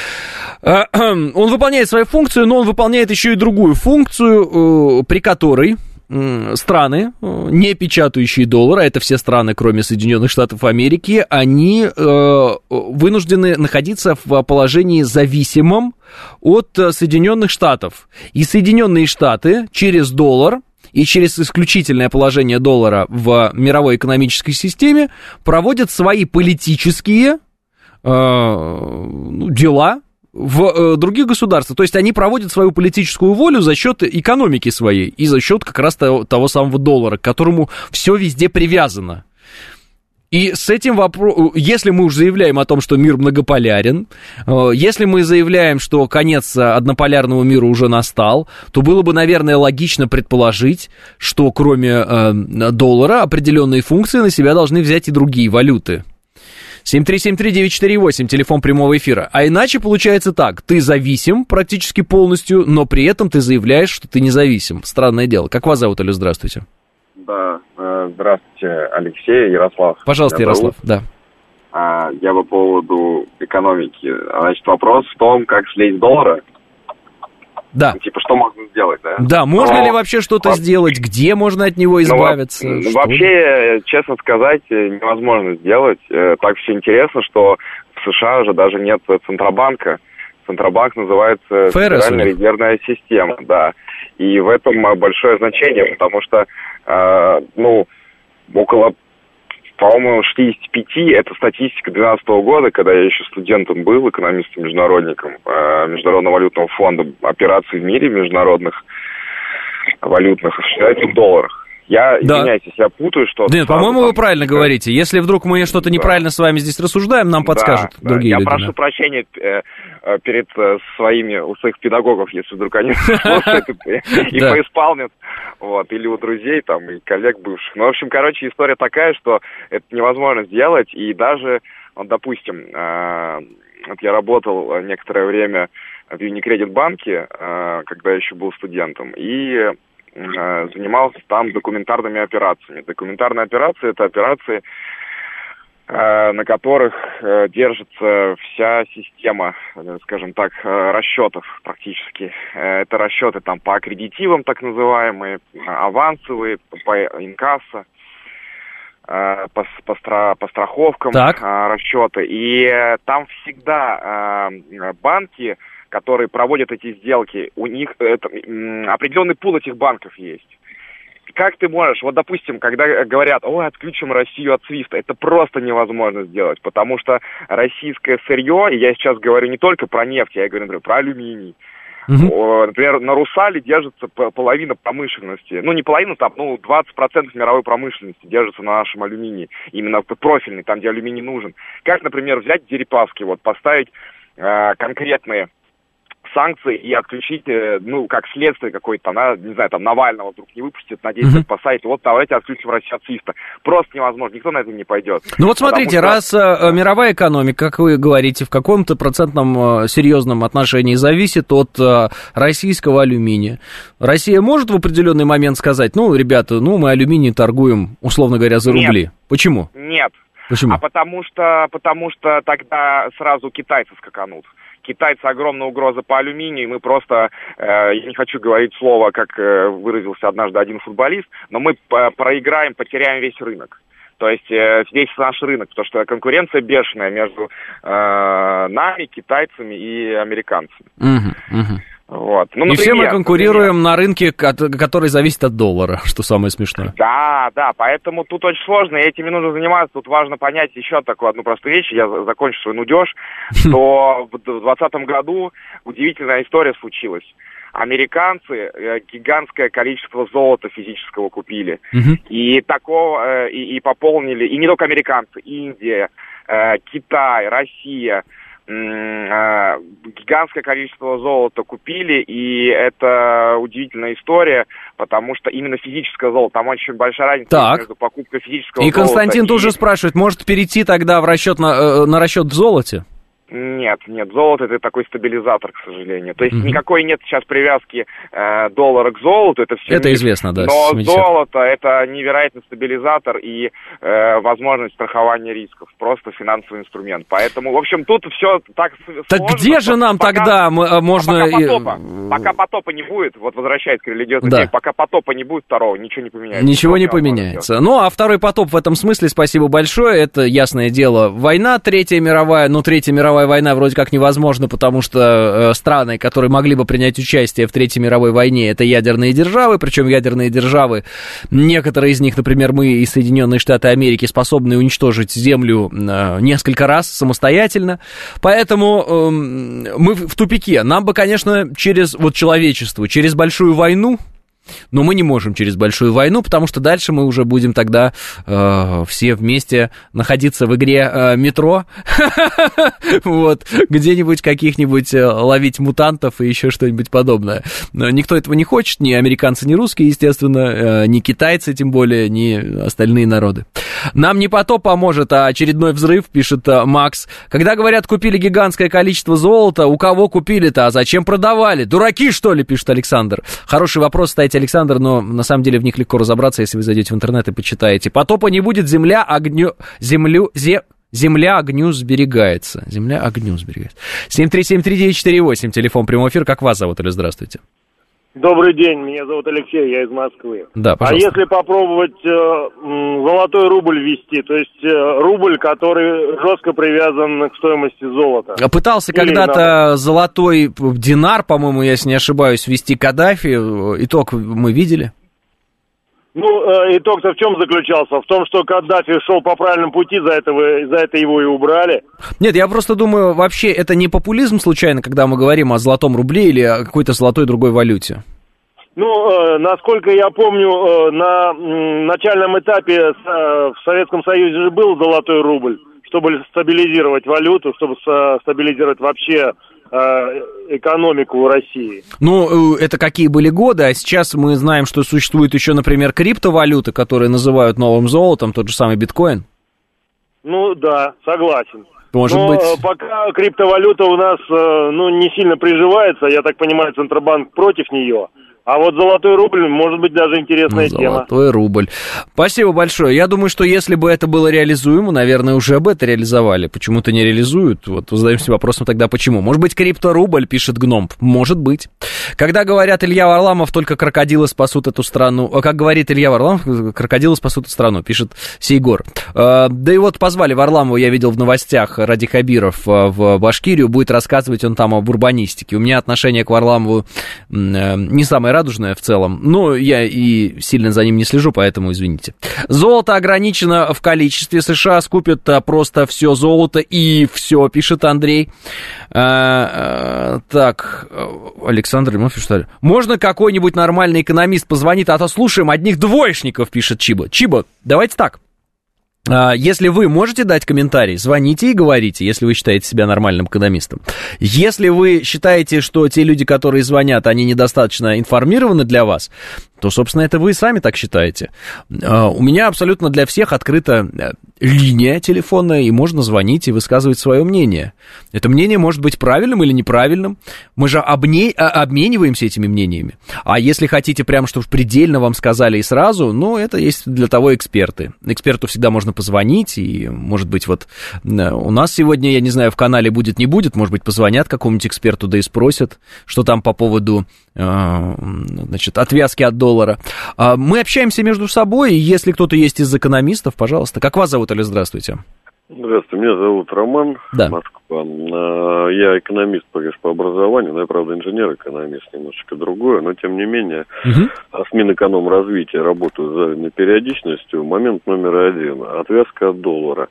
[SPEAKER 2] Он выполняет свою функцию, но он выполняет еще и другую функцию, при которой страны, не печатающие доллар, а это все страны, кроме Соединенных Штатов Америки, они вынуждены находиться в положении зависимом от Соединенных Штатов. И Соединенные Штаты через доллар и через исключительное положение доллара в мировой экономической системе проводят свои политические, ну, дела в э, других государствах. То есть они проводят свою политическую волю за счет экономики своей и за счет как раз того, того самого доллара, к которому все везде привязано. И с этим вопросом, если мы уже заявляем о том, что мир многополярен, э, если мы заявляем, что конец однополярного мира уже настал, то было бы, наверное, логично предположить, что кроме э, доллара определенные функции на себя должны взять и другие валюты. семь три семь три девять четыре восемь, телефон прямого эфира. А иначе получается так, ты зависим практически полностью, но при этом ты заявляешь, что ты независим. Странное дело. Как вас зовут, Алло, здравствуйте?
[SPEAKER 12] Да, здравствуйте, Алексей, Ярослав.
[SPEAKER 2] Пожалуйста, Ярослав, да.
[SPEAKER 12] Я по поводу экономики. Значит, вопрос в том, как слезть с доллара.
[SPEAKER 2] Да.
[SPEAKER 12] Типа, что можно сделать, да?
[SPEAKER 2] Да, можно Но... ли вообще что-то во... сделать? Где можно от него избавиться?
[SPEAKER 12] Ну, во... Вообще, честно сказать, невозможно сделать. Так все интересно, что в США же даже нет Центробанка. Центробанк называется Федеральная резервная система, да. И в этом большое значение, потому что, э, ну, около, по-моему, шестьдесят пять, это статистика две тысячи двенадцатого года, когда я еще студентом был, экономистом-международником э, Международного валютного фонда, операций в мире международных валютных осуществляются в долларах. Я, да. извиняюсь, если я путаю что-то.
[SPEAKER 2] Нет, по-моему, там... вы правильно говорите. Если вдруг мы что-то неправильно да. с вами здесь рассуждаем, нам подскажут да, другие
[SPEAKER 12] да.
[SPEAKER 2] люди.
[SPEAKER 12] Я прошу да. прощения э, перед э, своими, у своих педагогов, если вдруг они слушают и поисполнят, вот, или у друзей, там, и коллег бывших. Ну, в общем, короче, история такая, что это невозможно сделать, и даже, вот, допустим, вот я работал некоторое время в Unicredit банке, когда еще был студентом, и занимался там документарными операциями. Документарные операции – это операции, на которых держится вся система, скажем так, расчетов практически. Это расчеты там по аккредитивам, так называемые, авансовые, по инкассо, по, по, стра, по страховкам так. расчеты. И там всегда банки, которые проводят эти сделки, у них это, определенный пул этих банков есть. Как ты можешь, вот, допустим, когда говорят, ой, отключим Россию от свифта, это просто невозможно сделать, потому что российское сырье, и я сейчас говорю не только про нефть, я говорю, например, про алюминий. Mm-hmm. Например, на Русале держится половина промышленности, ну, не половина, там, ну, двадцать процентов мировой промышленности держится на нашем алюминии, именно профильный, там, где алюминий нужен. Как, например, взять Дерипаски, вот, поставить э, конкретные санкции и отключить, ну, как следствие какое-то, она, не знаю, там, Навального вдруг не выпустит, надеюсь, mm-hmm. посадит, вот, давайте отключим Россию от свифта. Просто невозможно, никто на это не пойдет.
[SPEAKER 2] Ну, вот смотрите, что... раз э, мировая экономика, как вы говорите, в каком-то процентном э, серьезном отношении зависит от э, российского алюминия, Россия может в определенный момент сказать, ну, ребята, ну, мы алюминий торгуем, условно говоря, за рубли. Нет. Почему?
[SPEAKER 12] Нет.
[SPEAKER 2] Почему?
[SPEAKER 12] А потому что, потому что тогда сразу китайцы скаканут. Китайцы огромная угроза по алюминию, мы просто, э, я не хочу говорить слово, как э, выразился однажды один футболист, но мы по- проиграем, потеряем весь рынок. То есть э, весь наш рынок, потому что конкуренция бешеная между э, нами, китайцами и американцами.
[SPEAKER 2] Uh-huh, uh-huh.
[SPEAKER 12] Вот. Ну,
[SPEAKER 2] например, и все мы конкурируем например, на рынке, который зависит от доллара, что самое смешное.
[SPEAKER 12] Да, да, поэтому тут очень сложно, и этим и нужно заниматься. Тут важно понять еще такую одну простую вещь, я закончу свой нудеж, что в двадцатом году удивительная история случилась. Американцы гигантское количество золота физического купили, и такого, и, и пополнили, и не только американцы, Индия, Китай, Россия, гигантское количество золота купили, и это удивительная история, потому что именно физическое золото, там очень большая разница так. между покупкой физического
[SPEAKER 2] и
[SPEAKER 12] золота.
[SPEAKER 2] Константин тут же спрашивает, может перейти тогда в расчет на, на расчет в золоте?
[SPEAKER 12] Нет, нет, золото это такой стабилизатор, к сожалению. То есть mm-hmm. никакой нет сейчас привязки э, доллара к золоту, это все.
[SPEAKER 2] Это мир. Известно, да.
[SPEAKER 12] Но золото это невероятный стабилизатор и э, возможность страхования рисков, просто финансовый инструмент. Поэтому, в общем, тут все так.
[SPEAKER 2] Так сложно, где же нам пока, тогда можно?
[SPEAKER 12] Пока потопа, пока потопа не будет, вот возвращаясь к религиозной да. теме, пока потопа не будет второго, ничего не поменяется.
[SPEAKER 2] Ничего не поменяется. Ну, а второй потоп в этом смысле, спасибо большое, это ясное дело, война Третья мировая, но Третья мировая мировая война вроде как невозможна, потому что страны, которые могли бы принять участие в Третьей мировой войне, это ядерные державы, причем ядерные державы, некоторые из них, например, мы и Соединенные Штаты Америки, способны уничтожить Землю несколько раз самостоятельно, поэтому мы в тупике. Нам бы, конечно, через вот человечество, через большую войну, но мы не можем через большую войну, потому что дальше мы уже будем тогда э, все вместе находиться в игре э, метро, вот, где-нибудь каких-нибудь э, ловить мутантов и еще что-нибудь подобное. Но никто этого не хочет, ни американцы, ни русские, естественно, э, ни китайцы, тем более, ни остальные народы. Нам не потоп поможет, а очередной взрыв, пишет э, Макс. Когда говорят, купили гигантское количество золота, у кого купили-то, а зачем продавали? Дураки, что ли, пишет Александр. Хороший вопрос, кстати, Александр, но на самом деле в них легко разобраться, если вы зайдете в интернет и почитаете. Потопа не будет, земля огню... Землю... Зе... Земля огню сберегается. Земля огню сберегается. семь три семь три девять четыре восемь, телефон прямой эфир. Как вас зовут, или здравствуйте?
[SPEAKER 13] Добрый день, меня зовут Алексей, я из Москвы.
[SPEAKER 2] Да, пожалуйста.
[SPEAKER 13] А если попробовать э, золотой рубль ввести, то есть э, рубль, который жестко привязан к стоимости золота?
[SPEAKER 2] Пытался
[SPEAKER 13] Или
[SPEAKER 2] когда-то
[SPEAKER 13] на...
[SPEAKER 2] золотой динар, по-моему, если не ошибаюсь, ввести Каддафи. Итог мы видели?
[SPEAKER 13] Ну, э, итог-то в чем заключался? В том, что Каддафи шел по правильному пути, за это, вы, за это его и убрали.
[SPEAKER 2] Нет, я просто думаю, вообще это не популизм случайно, когда мы говорим о золотом рубле или о какой-то золотой другой валюте?
[SPEAKER 13] Ну, э, насколько я помню, э, на э, начальном этапе э, в Советском Союзе же был золотой рубль, чтобы стабилизировать валюту, чтобы стабилизировать вообще экономику России.
[SPEAKER 2] Ну, это какие были годы, а сейчас мы знаем, что существует еще, например, криптовалюты, которые называют новым золотом, тот же самый биткоин.
[SPEAKER 13] Ну, да, согласен.
[SPEAKER 2] Может
[SPEAKER 13] Но
[SPEAKER 2] быть.
[SPEAKER 13] пока криптовалюта у нас, ну, не сильно приживается, я так понимаю, Центробанк против нее. А вот золотой рубль, может быть, даже интересная
[SPEAKER 2] ну,
[SPEAKER 13] тема.
[SPEAKER 2] Золотой рубль. Спасибо большое. Я думаю, что если бы это было реализуемо, наверное, уже бы это реализовали. Почему-то не реализуют. Вот задаемся вопросом тогда, почему. Может быть, крипторубль, пишет Гном. Может быть. Когда говорят Илья Варламов, только крокодилы спасут эту страну. Как говорит Илья Варламов, крокодилы спасут эту страну, пишет Сейгор. Да и вот позвали Варламова, я видел в новостях, Ради Хабиров в Башкирию. Будет рассказывать он там об урбанистике. У меня отношение к Варламову не самое радужное в целом, но я и сильно за ним не слежу, поэтому извините. Золото ограничено в количестве. США скупят просто все золото и все, пишет Андрей. А, а, так, Александр Лимов пишет. Можно какой-нибудь нормальный экономист позвонит, а то слушаем одних двоечников, пишет Чиба. Чиба, давайте так. Если вы можете дать комментарий, звоните и говорите, если вы считаете себя нормальным экономистом. Если вы считаете, что те люди, которые звонят, они недостаточно информированы для вас, то, собственно, это вы сами так считаете. У меня абсолютно для всех открыта линия телефонная, и можно звонить и высказывать свое мнение. Это мнение может быть правильным или неправильным. Мы же обне... обмениваемся этими мнениями. А если хотите прям, чтобы предельно вам сказали и сразу, ну, это есть для того эксперты. Эксперту всегда можно позвонить, и, может быть, вот у нас сегодня, я не знаю, в канале будет, не будет, может быть, позвонят какому-нибудь эксперту, да и спросят, что там по поводу, значит, отвязки от доллара. Мы общаемся между собой, и если кто-то есть из экономистов, пожалуйста. Как вас зовут, или здравствуйте?
[SPEAKER 14] Здравствуйте, меня зовут Роман,
[SPEAKER 2] да.
[SPEAKER 14] Москва. Я экономист, конечно, по образованию, но я, правда, инженер-экономист, немножечко другое, но, тем не менее, угу. с Минэкономразвития работаю с завидной периодичностью. Момент номер один. Отвязка от доллара.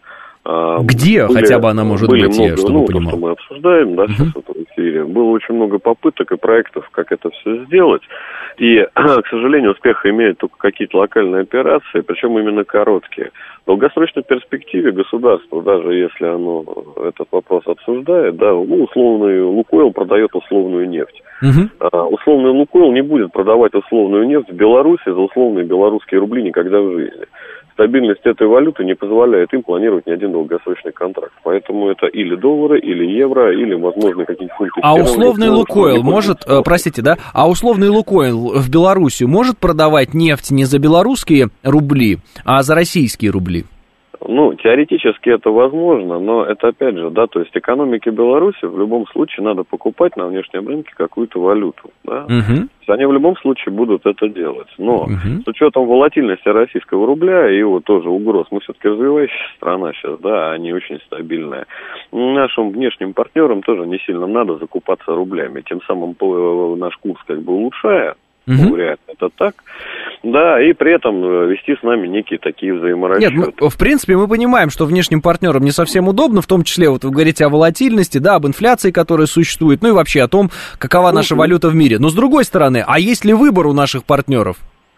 [SPEAKER 2] Где были, хотя бы она может
[SPEAKER 14] были
[SPEAKER 2] быть,
[SPEAKER 14] много,
[SPEAKER 2] я, чтобы
[SPEAKER 14] ну,
[SPEAKER 2] понимал?
[SPEAKER 14] То, что мы обсуждаем, да, сейчас uh-huh. в эфире. Было очень много попыток и проектов, как это все сделать. И, к сожалению, успеха имеют только какие-то локальные операции, причем именно короткие. В долгосрочной перспективе государство, даже если оно этот вопрос обсуждает, да, ну, условный Лукойл продает условную нефть. Uh-huh. А, условный Лукойл не будет продавать условную нефть в Беларуси за условные белорусские рубли никогда в жизни. Стабильность этой валюты не позволяет им планировать ни один долгосрочный контракт. Поэтому это или доллары, или евро, или, возможно, какие-нибудь фунты.
[SPEAKER 2] А условный Лукойл может, э, простите, да, а условный Лукойл в Белоруссию может продавать нефть не за белорусские рубли, а за российские рубли?
[SPEAKER 14] Ну, теоретически это возможно, но это опять же, да, то есть экономике Беларуси в любом случае надо покупать на внешнем рынке какую-то валюту, да.
[SPEAKER 2] Uh-huh.
[SPEAKER 14] Они в любом случае будут это делать. Но
[SPEAKER 2] uh-huh.
[SPEAKER 14] с учетом волатильности российского рубля и его тоже угроз, мы все-таки развивающаяся страна сейчас, да, а не очень стабильная. нашим внешним партнерам тоже не сильно надо закупаться рублями, тем самым наш курс как бы улучшая. Ну, реально, это так. Да, и при этом вести с нами некие такие взаиморасчеты.
[SPEAKER 2] Нет, мы, в принципе, мы понимаем, что внешним партнерам не совсем удобно, в том числе, вот вы говорите о волатильности, да, об инфляции, которая существует, ну и вообще о том, какова наша валюта в мире. Но с другой стороны, а есть ли выбор у наших партнеров?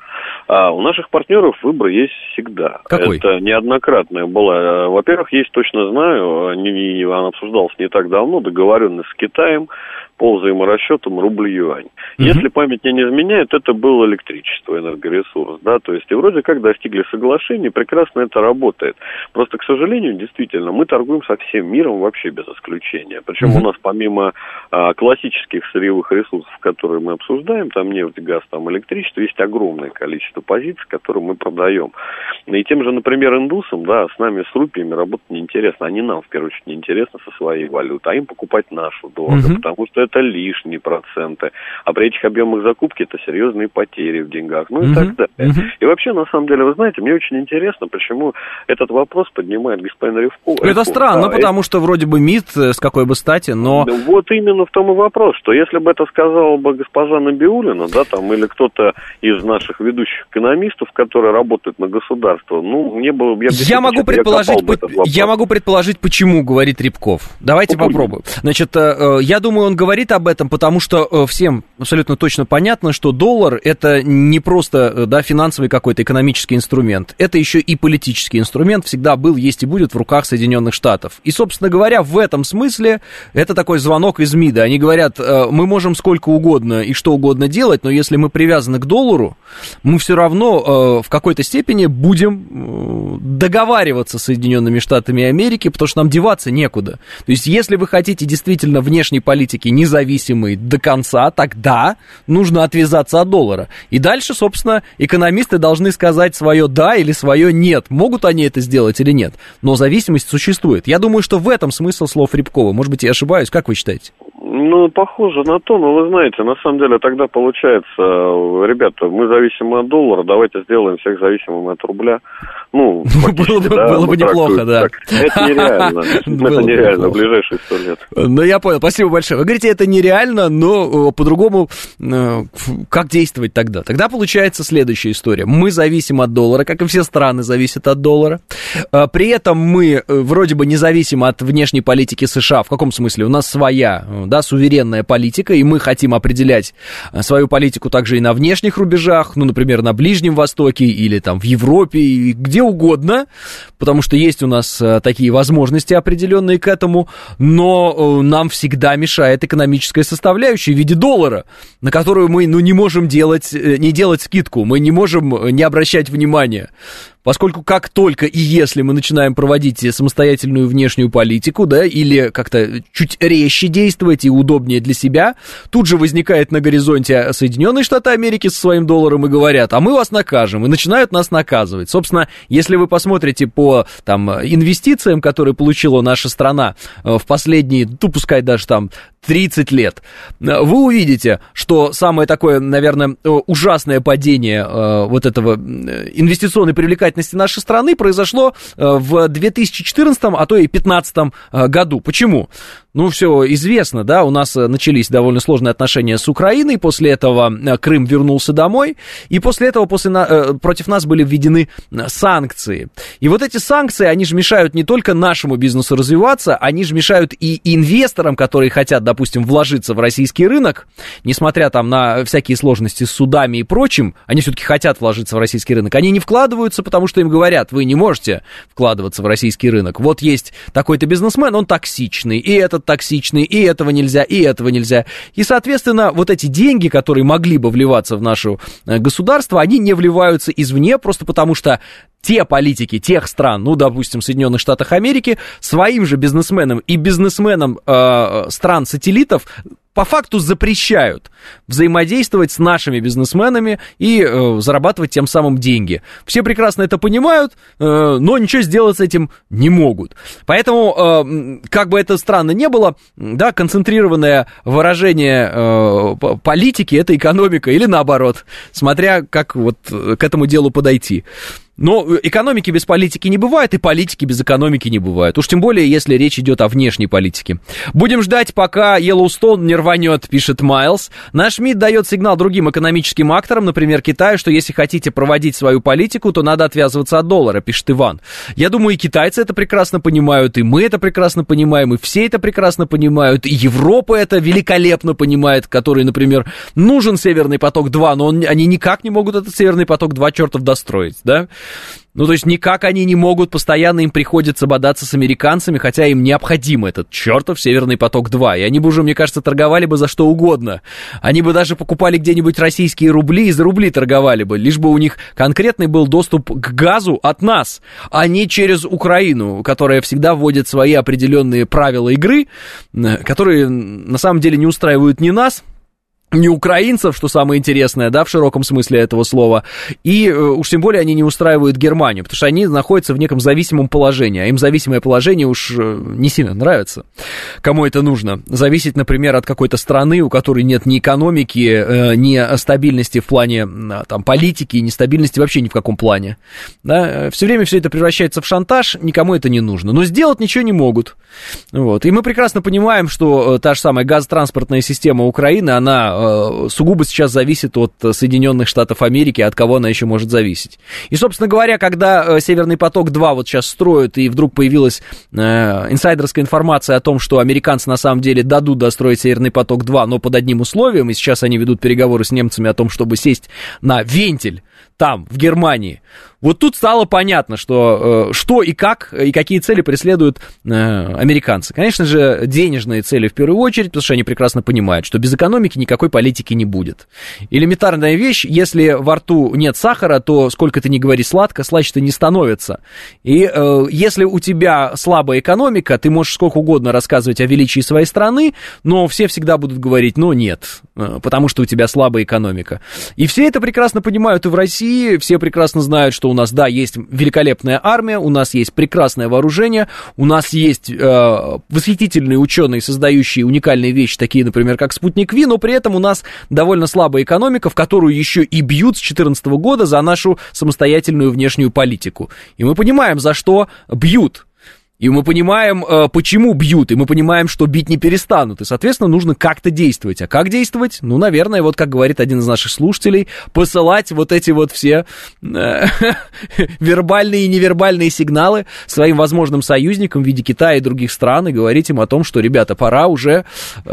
[SPEAKER 14] А у наших партнеров выбор есть всегда.
[SPEAKER 2] Какой?
[SPEAKER 14] Это неоднократная была. Во-первых, есть, точно знаю, не, она обсуждалась не так давно, договоренность с Китаем по взаиморасчетам рубль-юань. Uh-huh. Если память мне не изменяет, это было электричество, энергоресурс, да, то есть и вроде как достигли соглашения, прекрасно это работает. Просто, к сожалению, действительно, мы торгуем со всем миром вообще без исключения. Причем uh-huh. у нас помимо а, классических сырьевых ресурсов, которые мы обсуждаем, там нефть, газ, там электричество, есть огромное количество позиций, которые мы продаем. И тем же, например, индусам, да, с нами, с рупиями работать неинтересно. Они нам, в первую очередь, неинтересно со своей валютой, а им покупать нашу дорого, uh-huh. потому что это лишние проценты. А при этих объемах закупки это серьезные потери в деньгах, ну и uh-huh. так далее. Uh-huh. И вообще, на самом деле, вы знаете, мне очень интересно, почему этот вопрос поднимает господин Ревков.
[SPEAKER 2] Это странно, да, потому это... что вроде бы МИД, с какой бы стати, но...
[SPEAKER 14] Вот именно в том и вопрос, что если бы это сказала бы госпожа Набиуллина, да, там, или кто-то из наших ведущих экономистов, которые работают на государство, ну, мне бы... Я,
[SPEAKER 2] я, могу, предположить, я, по... я могу предположить, почему, говорит Рябков. Давайте Какой? попробуем. Значит, я думаю, он говорит об этом, потому что всем абсолютно точно понятно, что доллар — это не просто, да, финансовый какой-то экономический инструмент, это еще и политический инструмент, всегда был, есть и будет в руках Соединенных Штатов. И, собственно говоря, в этом смысле это такой звонок из МИДа. Они говорят, мы можем сколько угодно и что угодно делать, но если мы привязаны к доллару, мы все равно в какой-то степени будем договариваться с Соединенными Штатами Америки, потому что нам деваться некуда. То есть, если вы хотите действительно внешней политики независимой до конца, тогда нужно отвязаться от доллара. И дальше, собственно, экономисты должны сказать свое «да» или свое «нет». Могут они это сделать или нет. Но зависимость существует. Я думаю, что в этом смысл слов Рябкова. Может быть, я ошибаюсь. Как вы считаете?
[SPEAKER 14] Ну, похоже на то, но вы знаете, на самом деле тогда получается, ребята, мы зависимы от доллара, давайте сделаем всех зависимыми от рубля. Ну,
[SPEAKER 2] было бы, да, было бы неплохо, да.
[SPEAKER 14] Так. Это нереально. Это нереально в ближайшие сто лет.
[SPEAKER 2] Ну, я понял, спасибо большое. Вы говорите, это нереально, но по-другому как действовать тогда? Тогда получается следующая история. Мы зависим от доллара, как и все страны зависят от доллара. При этом мы вроде бы независимы от внешней политики США. В каком смысле? У нас своя, да, суверенная политика, и мы хотим определять свою политику также и на внешних рубежах, ну, например, на Ближнем Востоке или там в Европе, и где угодно, потому что есть у нас такие возможности определенные к этому, но нам всегда мешает экономическая составляющая в виде доллара, на которую мы, ну, не можем делать, не делать скидку, мы не можем не обращать внимания. Поскольку как только и если мы начинаем проводить самостоятельную внешнюю политику, да, или как-то чуть резче действовать и удобнее для себя, тут же возникает на горизонте Соединенные Штаты Америки со своим долларом и говорят, а мы вас накажем, и начинают нас наказывать. Собственно, если вы посмотрите по там инвестициям, которые получила наша страна в последние, ну, пускай даже там тридцать лет, вы увидите, что самое такое, наверное, ужасное падение вот этого инвестиционной привлекательности нашей страны произошло в две тысячи четырнадцатом, а то и две тысячи пятнадцатом году. Почему? Ну, все известно, да, у нас начались довольно сложные отношения с Украиной, после этого Крым вернулся домой, и после этого после, против нас были введены санкции. И вот эти санкции, они же мешают не только нашему бизнесу развиваться, они же мешают и инвесторам, которые хотят, допустим, вложиться в российский рынок, несмотря там на всякие сложности с судами и прочим, они все-таки хотят вложиться в российский рынок, они не вкладываются, потому что им говорят, вы не можете вкладываться в российский рынок. Вот есть такой-то бизнесмен, он токсичный, и этот токсичный, и этого нельзя, и этого нельзя. И, соответственно, вот эти деньги, которые могли бы вливаться в наше государство, они не вливаются извне, просто потому что те политики тех стран, ну, допустим, Соединенных Штатах Америки, своим же бизнесменам и бизнесменам э, стран-сателлитов по факту запрещают взаимодействовать с нашими бизнесменами и э, зарабатывать тем самым деньги. Все прекрасно это понимают, э, но ничего сделать с этим не могут. Поэтому, э, как бы это странно не было, да, концентрированное выражение э, политики — это экономика, или наоборот, смотря как вот к этому делу подойти. Но экономики без политики не бывает, и политики без экономики не бывает. Уж тем более, если речь идет о внешней политике. Будем ждать, пока Йеллоустоун не рванет, пишет Майлз. Наш МИД дает сигнал другим экономическим акторам, например, Китаю, что если хотите проводить свою политику, то надо отвязываться от доллара, пишет Иван. Я думаю, и китайцы это прекрасно понимают, и мы это прекрасно понимаем, и все это прекрасно понимают, и Европа это великолепно понимает, который, например, нужен Северный поток-два, но он, они никак не могут этот Северный поток-два чертов достроить, да? Ну, то есть никак они не могут, постоянно им приходится бодаться с американцами, хотя им необходим этот чертов Северный поток-два. И они бы уже, мне кажется, торговали бы за что угодно. Они бы даже покупали где-нибудь российские рубли и за рубли торговали бы, лишь бы у них конкретный был доступ к газу от нас, а не через Украину, которая всегда вводит свои определенные правила игры, которые на самом деле не устраивают ни нас, не украинцев, что самое интересное, да, в широком смысле этого слова, и э, уж тем более они не устраивают Германию, потому что они находятся в неком зависимом положении, а им зависимое положение уж э, не сильно нравится. Кому это нужно? Зависеть, например, от какой-то страны, у которой нет ни экономики, э, ни стабильности в плане э, там, политики, ни стабильности вообще ни в каком плане. Да? Все время все это превращается в шантаж, никому это не нужно, но сделать ничего не могут. Вот. И мы прекрасно понимаем, что э, та же самая газотранспортная система Украины, она сугубо сейчас зависит от Соединенных Штатов Америки, от кого она еще может зависеть. И, собственно говоря, когда Северный поток-два вот сейчас строят, и вдруг появилась э, инсайдерская информация о том, что американцы на самом деле дадут достроить Северный поток-два, но под одним условием, и сейчас они ведут переговоры с немцами о том, чтобы сесть на вентиль там, в Германии, вот тут стало понятно, что, э, что и как, и какие цели преследуют э, американцы. Конечно же, денежные цели в первую очередь, потому что они прекрасно понимают, что без экономики никакой политики не будет. Элементарная вещь, если во рту нет сахара, то сколько ты ни говори сладко, слаще-то не становится. И э, если у тебя слабая экономика, ты можешь сколько угодно рассказывать о величии своей страны, но все всегда будут говорить, ну нет, э, потому что у тебя слабая экономика. И все это прекрасно понимают и в России, все прекрасно знают, что у нас, да, есть великолепная армия, у нас есть прекрасное вооружение, у нас есть э, восхитительные ученые, создающие уникальные вещи, такие, например, как «Спутник Ви», но при этом у нас довольно слабая экономика, в которую еще и бьют с две тысячи четырнадцатого года за нашу самостоятельную внешнюю политику. И мы понимаем, за что бьют. И мы понимаем, почему бьют, и мы понимаем, что бить не перестанут, и, соответственно, нужно как-то действовать. А как действовать? Ну, наверное, вот как говорит один из наших слушателей, посылать вот эти вот все э, вербальные и невербальные сигналы своим возможным союзникам в виде Китая и других стран, и говорить им о том, что, ребята, пора уже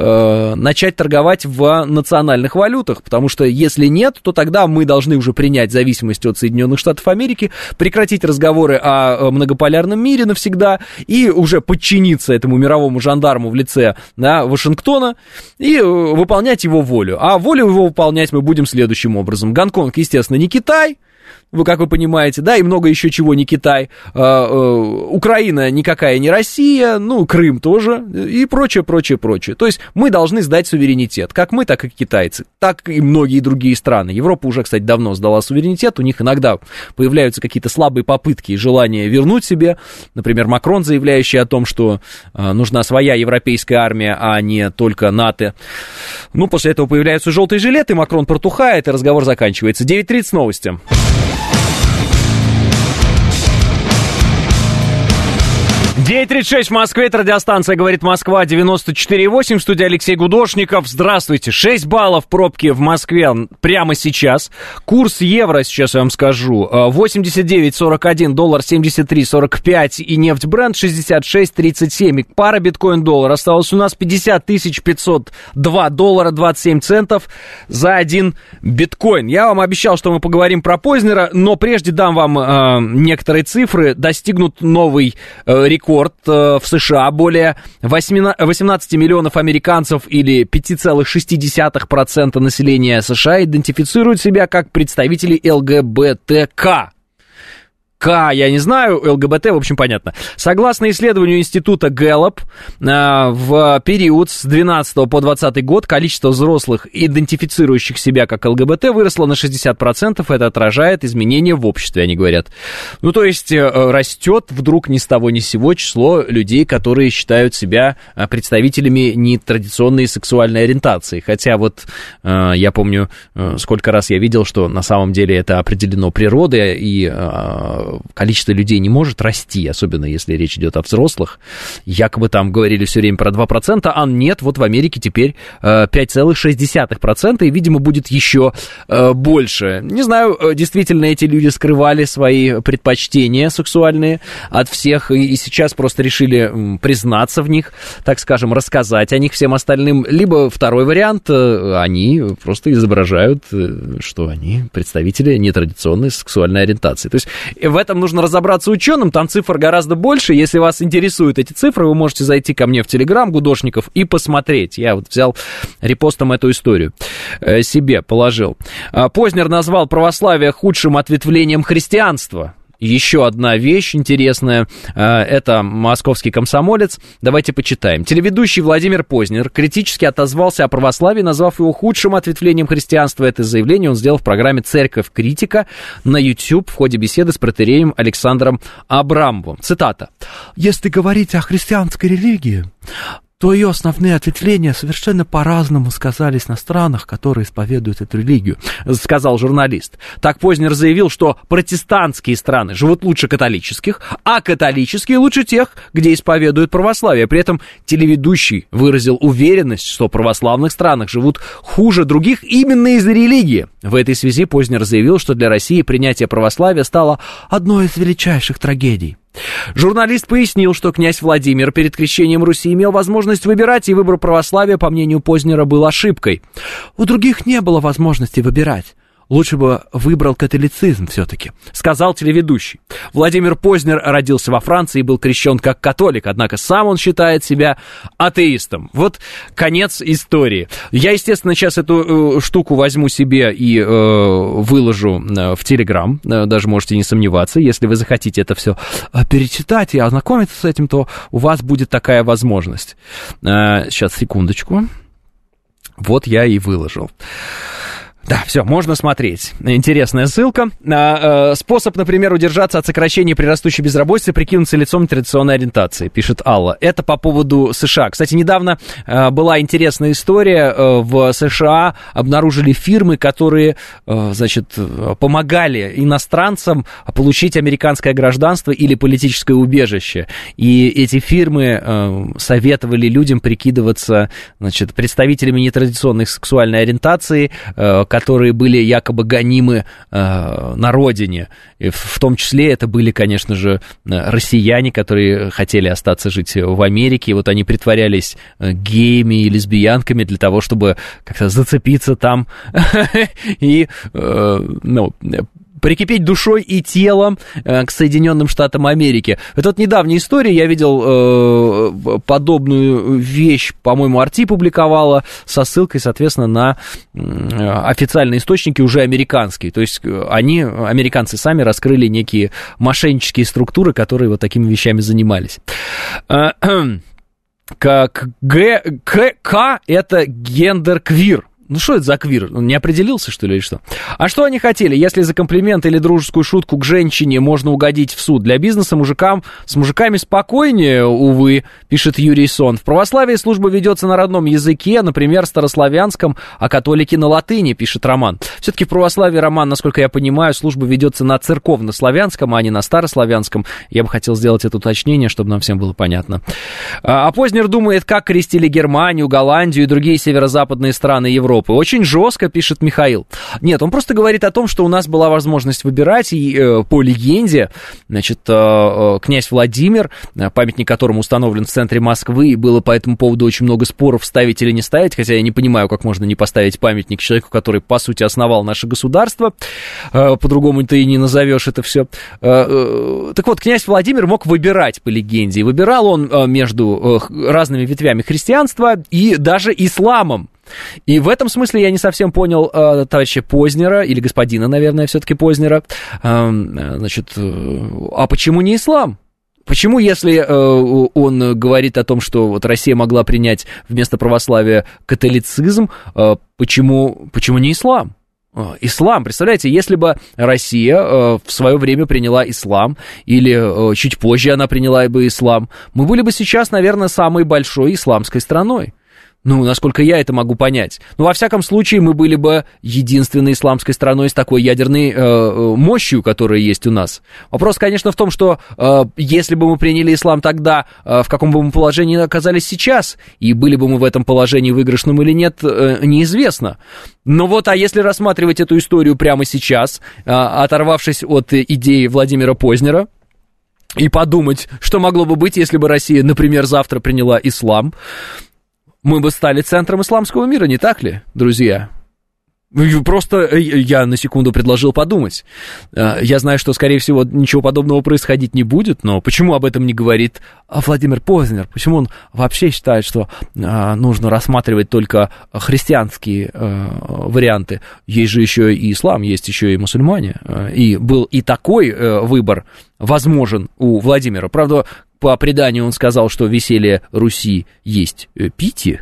[SPEAKER 2] э, начать торговать в национальных валютах, потому что если нет, то тогда мы должны уже принять зависимость от Соединенных Штатов Америки, прекратить разговоры о многополярном мире навсегда, и уже подчиниться этому мировому жандарму в лице, да, Вашингтона и выполнять его волю. А волю его выполнять мы будем следующим образом. Гонконг, естественно, не Китай, вы, как вы понимаете, да, и много еще чего не Китай, а, а, Украина никакая не Россия, ну, Крым тоже, и прочее, прочее, прочее. То есть мы должны сдать суверенитет, как мы, так и китайцы, так и многие другие страны. Европа уже, кстати, давно сдала суверенитет, у них иногда появляются какие-то слабые попытки и желания вернуть себе, например, Макрон, заявляющий о том, что а, нужна своя европейская армия, а не только НАТО. Ну, после этого появляются желтые жилеты, Макрон протухает, и разговор заканчивается. девять тридцать новости. девять тридцать шесть в Москве, это радиостанция «Говорит Москва», девяносто четыре восемь, в студии Алексей Гудошников. Здравствуйте, шесть баллов пробки в Москве прямо сейчас. Курс евро, сейчас я вам скажу, восемьдесят девять сорок один, доллар семьдесят три сорок пять и нефть Brent шестьдесят шесть тридцать семь. Пара биткоин-доллар осталась у нас пятьдесят тысяч пятьсот два доллара двадцать семь центов за один биткоин. Я вам обещал, что мы поговорим про Познера, но прежде дам вам э, некоторые цифры. Достигнут новый э, рекорд в США. Более восемнадцать миллионов американцев или пять целых шесть десятых процента населения США идентифицируют себя как представители эл гэ бэ тэ ка. К, я не знаю, ЛГБТ, в общем, понятно. Согласно исследованию института Гэллоп, в период с двенадцатого по двадцатый год количество взрослых, идентифицирующих себя как ЛГБТ, выросло на шестьдесят процентов. Это отражает изменения в обществе, они говорят. Ну, то есть растет вдруг ни с того ни с сего число людей, которые считают себя представителями нетрадиционной сексуальной ориентации. Хотя вот я помню, сколько раз я видел, что на самом деле это определено природой, и количество людей не может расти, особенно если речь идет о взрослых. Якобы там говорили все время про два процента, а нет, вот в Америке теперь пять целых шесть десятых процента, и, видимо, будет еще больше. Не знаю, действительно эти люди скрывали свои предпочтения сексуальные от всех, и сейчас просто решили признаться в них, так скажем, рассказать о них всем остальным. Либо второй вариант, они просто изображают, что они представители нетрадиционной сексуальной ориентации. То есть в этом нужно разобраться ученым, там цифр гораздо больше. Если вас интересуют эти цифры, вы можете зайти ко мне в Телеграм, Гудошников, и посмотреть. Я вот взял репостом эту историю, э, себе положил. Познер назвал православие худшим ответвлением христианства. Еще одна вещь интересная, это московский комсомолец. Давайте почитаем. Телеведущий Владимир Познер критически отозвался о православии, назвав его худшим ответвлением христианства. Это заявление он сделал в программе «Церковь критика» на YouTube в ходе беседы с протоиереем Александром Абрамовым. Цитата. «Если говорить о христианской религии, то ее основные ответвления совершенно по-разному сказались на странах, которые исповедуют эту религию», сказал журналист. Так Познер заявил, что протестантские страны живут лучше католических, а католические лучше тех, где исповедуют православие. При этом телеведущий выразил уверенность, что в православных странах живут хуже других именно из-за религии. В этой связи Познер заявил, что для России принятие православия стало одной из величайших трагедий. Журналист пояснил, что князь Владимир перед крещением Руси имел возможность выбирать, и выбор православия, по мнению Познера, был ошибкой. У других не было возможности выбирать. Лучше бы выбрал католицизм все-таки, сказал телеведущий. Владимир Познер родился во Франции и был крещен как католик, однако сам он считает себя атеистом. Вот конец истории. Я, естественно, сейчас эту э, штуку возьму себе и э, выложу э, в Телеграм, э, даже можете не сомневаться. Если вы захотите это все э, перечитать и ознакомиться с этим, то у вас будет такая возможность. Э, сейчас, секундочку. Вот я и выложил. Да, все, можно смотреть. Интересная ссылка. Способ, например, удержаться от сокращения при растущей безработице, прикинуться лицом традиционной ориентации, пишет Алла. Это по поводу США. Кстати, недавно была интересная история. В США обнаружили фирмы, которые, значит, помогали иностранцам получить американское гражданство или политическое убежище. И эти фирмы советовали людям прикидываться, значит, представителями нетрадиционной сексуальной ориентации, которые были якобы гонимы э, на родине. И в том числе это были, конечно же, россияне, которые хотели остаться жить в Америке. И вот они притворялись геями и лесбиянками для того, чтобы как-то зацепиться там и, ну, прикипеть душой и телом э, к Соединенным Штатам Америки. Это вот недавняя история, я видел э, подобную вещь, по-моему, Арти публиковала со ссылкой, соответственно, на э, официальные источники уже американские. То есть они, американцы сами раскрыли некие мошеннические структуры, которые вот такими вещами занимались. Как Г, К, К это гендер-квир. Ну, что это за квир? Он не определился, что ли, или что? А что они хотели? Если за комплимент или дружескую шутку к женщине можно угодить в суд, для бизнеса мужикам с мужиками спокойнее, увы, пишет Юрий Сон. В православии служба ведется на родном языке, например, старославянском, а католики на латыни, пишет Роман. Все-таки в православии, Роман, насколько я понимаю, служба ведется на церковно-славянском, а не на старославянском. Я бы хотел сделать это уточнение, чтобы нам всем было понятно. А Познер думает, как крестили Германию, Голландию и другие северо-западные страны Европы. Очень жестко, пишет Михаил. Нет, он просто говорит о том, что у нас была возможность выбирать, и э, по легенде, значит, э, князь Владимир, памятник которому установлен в центре Москвы, и было по этому поводу очень много споров, ставить или не ставить, хотя я не понимаю, как можно не поставить памятник человеку, который, по сути, основал наше государство, э, по-другому ты и не назовешь это все. Э, э, так вот, князь Владимир мог выбирать по легенде, и выбирал он э, между э, разными ветвями христианства и даже исламом.
[SPEAKER 15] И в этом смысле я не совсем понял э, товарища Познера, или господина, наверное, все-таки Познера. Э, значит, э, а почему не ислам? Почему, если э, он говорит о том, что вот Россия могла принять вместо православия католицизм, э, почему, почему не ислам? Ислам, представляете, если бы Россия э, в свое время приняла ислам, или э, чуть позже она приняла бы ислам, мы были бы сейчас, наверное, самой большой исламской страной. Ну, насколько я это могу понять. Ну, во всяком случае, мы были бы единственной исламской страной с такой ядерной э, мощью, которая есть у нас. Вопрос, конечно, в том, что э, если бы мы приняли ислам тогда, э, в каком бы мы положении оказались сейчас, и были бы мы в этом положении выигрышным или нет, э, неизвестно. Но вот, а если рассматривать эту историю прямо сейчас, э, оторвавшись от идеи Владимира Познера, и подумать, что могло бы быть, если бы Россия, например, завтра приняла ислам, мы бы стали центром исламского мира, не так ли, друзья? Просто я на секунду предложил подумать. Я знаю, что, скорее всего, ничего подобного происходить не будет, но почему об этом не говорит Владимир Познер? Почему он вообще считает, что нужно рассматривать только христианские варианты? Есть же еще и ислам, есть еще и мусульмане. И был и такой выбор возможен у Владимира. Правда, по преданию он сказал, что веселье Руси есть питье.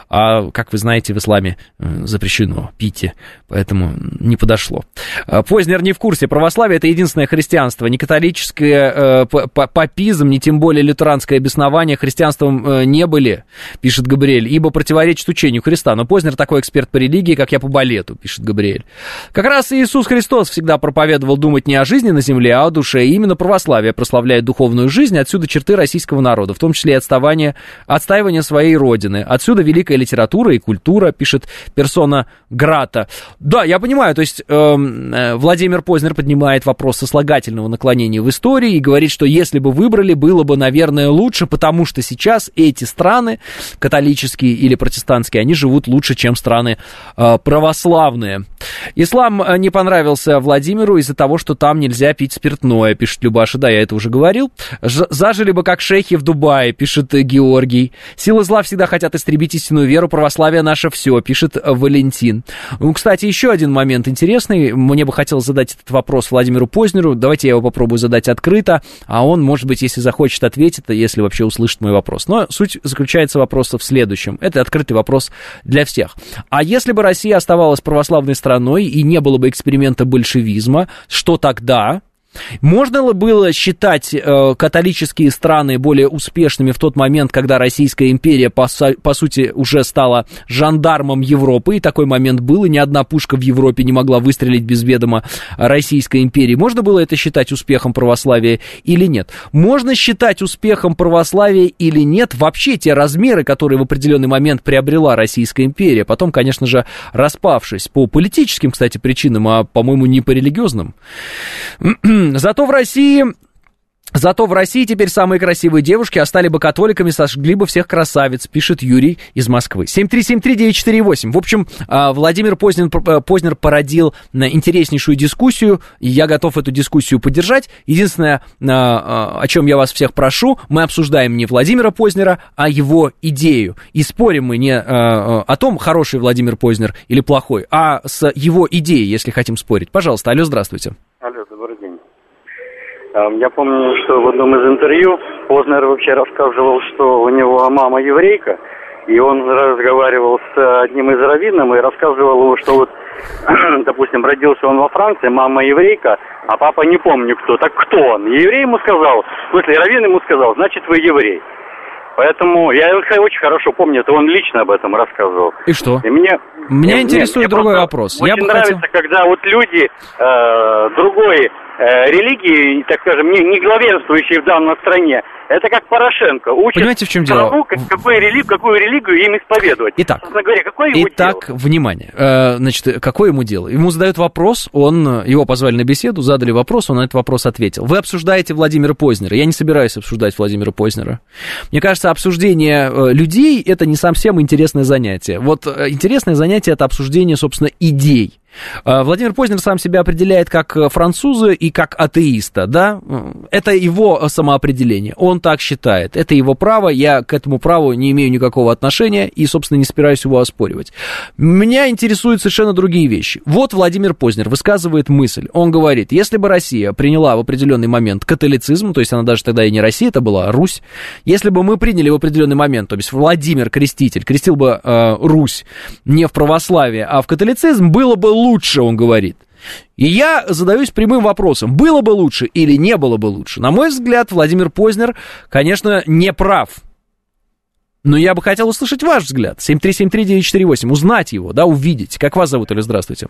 [SPEAKER 15] А, как вы знаете, в исламе запрещено питье, поэтому не подошло. Познер не в курсе. Православие — это единственное христианство. Не католическое папизм, не тем более лютеранское беснование христианством не были, пишет Габриэль, ибо противоречит учению Христа. Но Познер такой эксперт по религии, как я по балету, пишет Габриэль. Как раз Иисус Христос всегда проповедовал думать не о жизни на земле, а о душе. И именно православие прославляет духовную жизнь, отсюда черты российского народа, в том числе и отставание, отстаивание своей родины. Отсюда великая литература и культура, пишет персона Грата. Да, я понимаю, то есть э, Владимир Познер поднимает вопрос сослагательного наклонения в истории и говорит, что если бы выбрали, было бы, наверное, лучше, потому что сейчас эти страны, католические или протестантские, они живут лучше, чем страны э, православные. Ислам не понравился Владимиру из-за того, что там нельзя пить спиртное, пишет Любаша, да, я это уже говорил. Ж- зажили бы как шейхи в Дубае, пишет Георгий. Силы зла всегда хотят истребить истинную веру, православие наше все, пишет Валентин. Ну, кстати, еще один момент интересный. Мне бы хотелось задать этот вопрос Владимиру Познеру. Давайте я его попробую задать открыто, а он, может быть, если захочет, ответит, если вообще услышит мой вопрос. Но суть заключается вопроса в следующем. Это открытый вопрос для всех. А если бы Россия оставалась православной страной и не было бы эксперимента большевизма, что тогда? Можно ли было считать э, католические страны более успешными в тот момент, когда Российская империя, по, по сути, уже стала жандармом Европы, и такой момент был, и ни одна пушка в Европе не могла выстрелить без ведома Российской империи? Можно было это считать успехом православия или нет? Можно считать успехом православия или нет вообще те размеры, которые в определенный момент приобрела Российская империя, потом, конечно же, распавшись по политическим, кстати, причинам, а, по-моему, не по религиозным. Зато в России... Зато в России теперь самые красивые девушки, а стали бы католиками, сожгли бы всех красавиц, пишет Юрий из Москвы. семь три семь три девять четыре восемь. В общем, Владимир Познер, Познер породил интереснейшую дискуссию, и я готов эту дискуссию поддержать. Единственное, о чем я вас всех прошу, мы обсуждаем не Владимира Познера, а его идею. И спорим мы не о том, хороший Владимир Познер или плохой, а с его идеей, если хотим спорить. Пожалуйста, алло, здравствуйте.
[SPEAKER 16] Алло, добрый день. Я помню, что в одном из интервью Познер вообще рассказывал, что у него мама еврейка, и он разговаривал с одним из раввинов и рассказывал ему, что вот, допустим, родился он во Франции, мама еврейка, а папа не помню кто. Так кто он? Еврей ему сказал, в смысле, раввин ему сказал, значит, вы еврей. Поэтому я очень хорошо помню, это он лично об этом рассказывал.
[SPEAKER 15] И что?
[SPEAKER 16] И мне,
[SPEAKER 15] Меня
[SPEAKER 16] мне,
[SPEAKER 15] интересует
[SPEAKER 16] мне
[SPEAKER 15] другой вопрос.
[SPEAKER 16] Очень
[SPEAKER 15] я бы
[SPEAKER 16] нравится,
[SPEAKER 15] хотел...
[SPEAKER 16] когда вот люди э, другой э, религии, так скажем, не, не главенствующие в данной стране, это как Порошенко, учат
[SPEAKER 15] Понимаете, в чем дело?
[SPEAKER 16] страну, как, какую, религию, какую религию им исповедовать.
[SPEAKER 15] Итак,
[SPEAKER 16] Собственно говоря, какое ему
[SPEAKER 15] Итак,
[SPEAKER 16] дело?
[SPEAKER 15] внимание. Значит, какое ему дело? Ему задают вопрос, он, его позвали на беседу, задали вопрос, он на этот вопрос ответил. Вы обсуждаете Владимира Познера. Я не собираюсь обсуждать Владимира Познера. Мне кажется, обсуждение людей — это не совсем интересное занятие. Вот интересное занятие — это обсуждение, собственно, идей. Владимир Познер сам себя определяет как француза и как атеиста, да, это его самоопределение, он так считает, это его право, я к этому праву не имею никакого отношения и, собственно, не собираюсь его оспоривать. Меня интересуют совершенно другие вещи. Вот Владимир Познер высказывает мысль, он говорит, если бы Россия приняла в определенный момент католицизм, то есть она даже тогда и не Россия, это была Русь, если бы мы приняли в определенный момент, то есть Владимир Креститель крестил бы э, Русь не в православие, а в католицизм, было бы лучше. Лучше, он говорит. И я задаюсь прямым вопросом, было бы лучше или не было бы лучше? На мой взгляд, Владимир Познер, конечно, не прав. Но я бы хотел услышать ваш взгляд. семь три семь три девять четыре восемь. Узнать его, да, увидеть. Как вас зовут, или здравствуйте?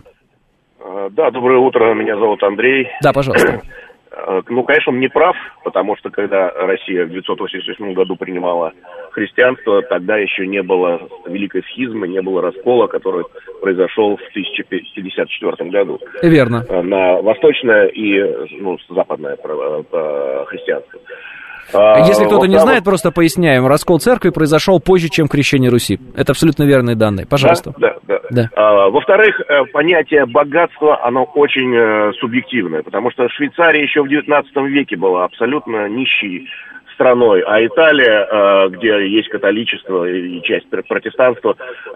[SPEAKER 17] Да, доброе утро, меня зовут Андрей.
[SPEAKER 15] Да, пожалуйста.
[SPEAKER 17] Ну, конечно, он не прав, потому что когда Россия в девятьсот восемьдесят восьмом году принимала христианство, тогда еще не было великой схизмы, не было раскола, который произошел в тысяча девятьсот пятьдесят четвёртом году.
[SPEAKER 15] Верно.
[SPEAKER 17] На восточное и ну, западное христианство.
[SPEAKER 15] Если кто-то не знает, просто поясняем. Раскол церкви произошел позже, чем крещение Руси. Это абсолютно верные данные. Пожалуйста.
[SPEAKER 17] Да, да, да.
[SPEAKER 15] да.
[SPEAKER 17] А, во-вторых, понятие богатства, оно очень э, субъективное, потому что Швейцария еще в девятнадцатом веке была абсолютно нищей страной, а Италия, где есть католичество и часть протестанства,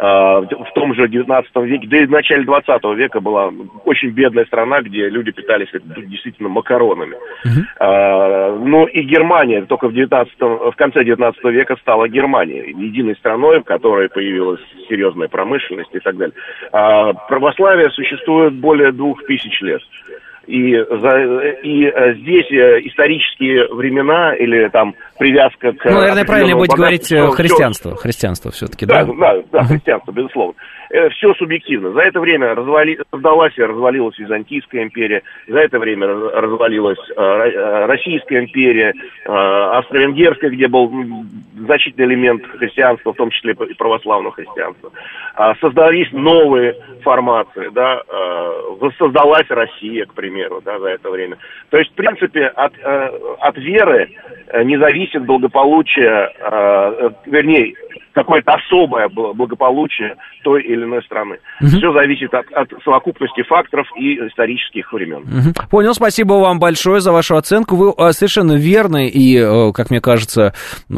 [SPEAKER 17] в том же девятнадцатом веке, да и в начале двадцатого века была очень бедная страна, где люди питались действительно макаронами. Uh-huh. Ну и Германия только в, девятнадцатом, в конце девятнадцатого века стала Германией, единой страной, в которой появилась серьезная промышленность и так далее. А православие существует более двух тысяч лет. И, за, и здесь исторические времена или там привязка к...
[SPEAKER 15] Ну, наверное, правильно будет говорить христианство. Все... Христианство все-таки, да?
[SPEAKER 17] Да, да, да, христианство, безусловно. Все субъективно. За это время развали... создалась и развалилась Византийская империя, за это время развалилась Российская империя, Австро-Венгерская, где был значительный элемент христианства, в том числе и православного христианства. Создались новые формации, да, воссоздалась Россия, к примеру, да, за это время. То есть, в принципе, от, от веры не зависит благополучие, вернее, какое-то особое благополучие той или иной страны. Угу. Все зависит от, от совокупности факторов и исторических времен.
[SPEAKER 15] Угу. Понял, спасибо вам большое за вашу оценку. Вы совершенно верно и, как мне кажется,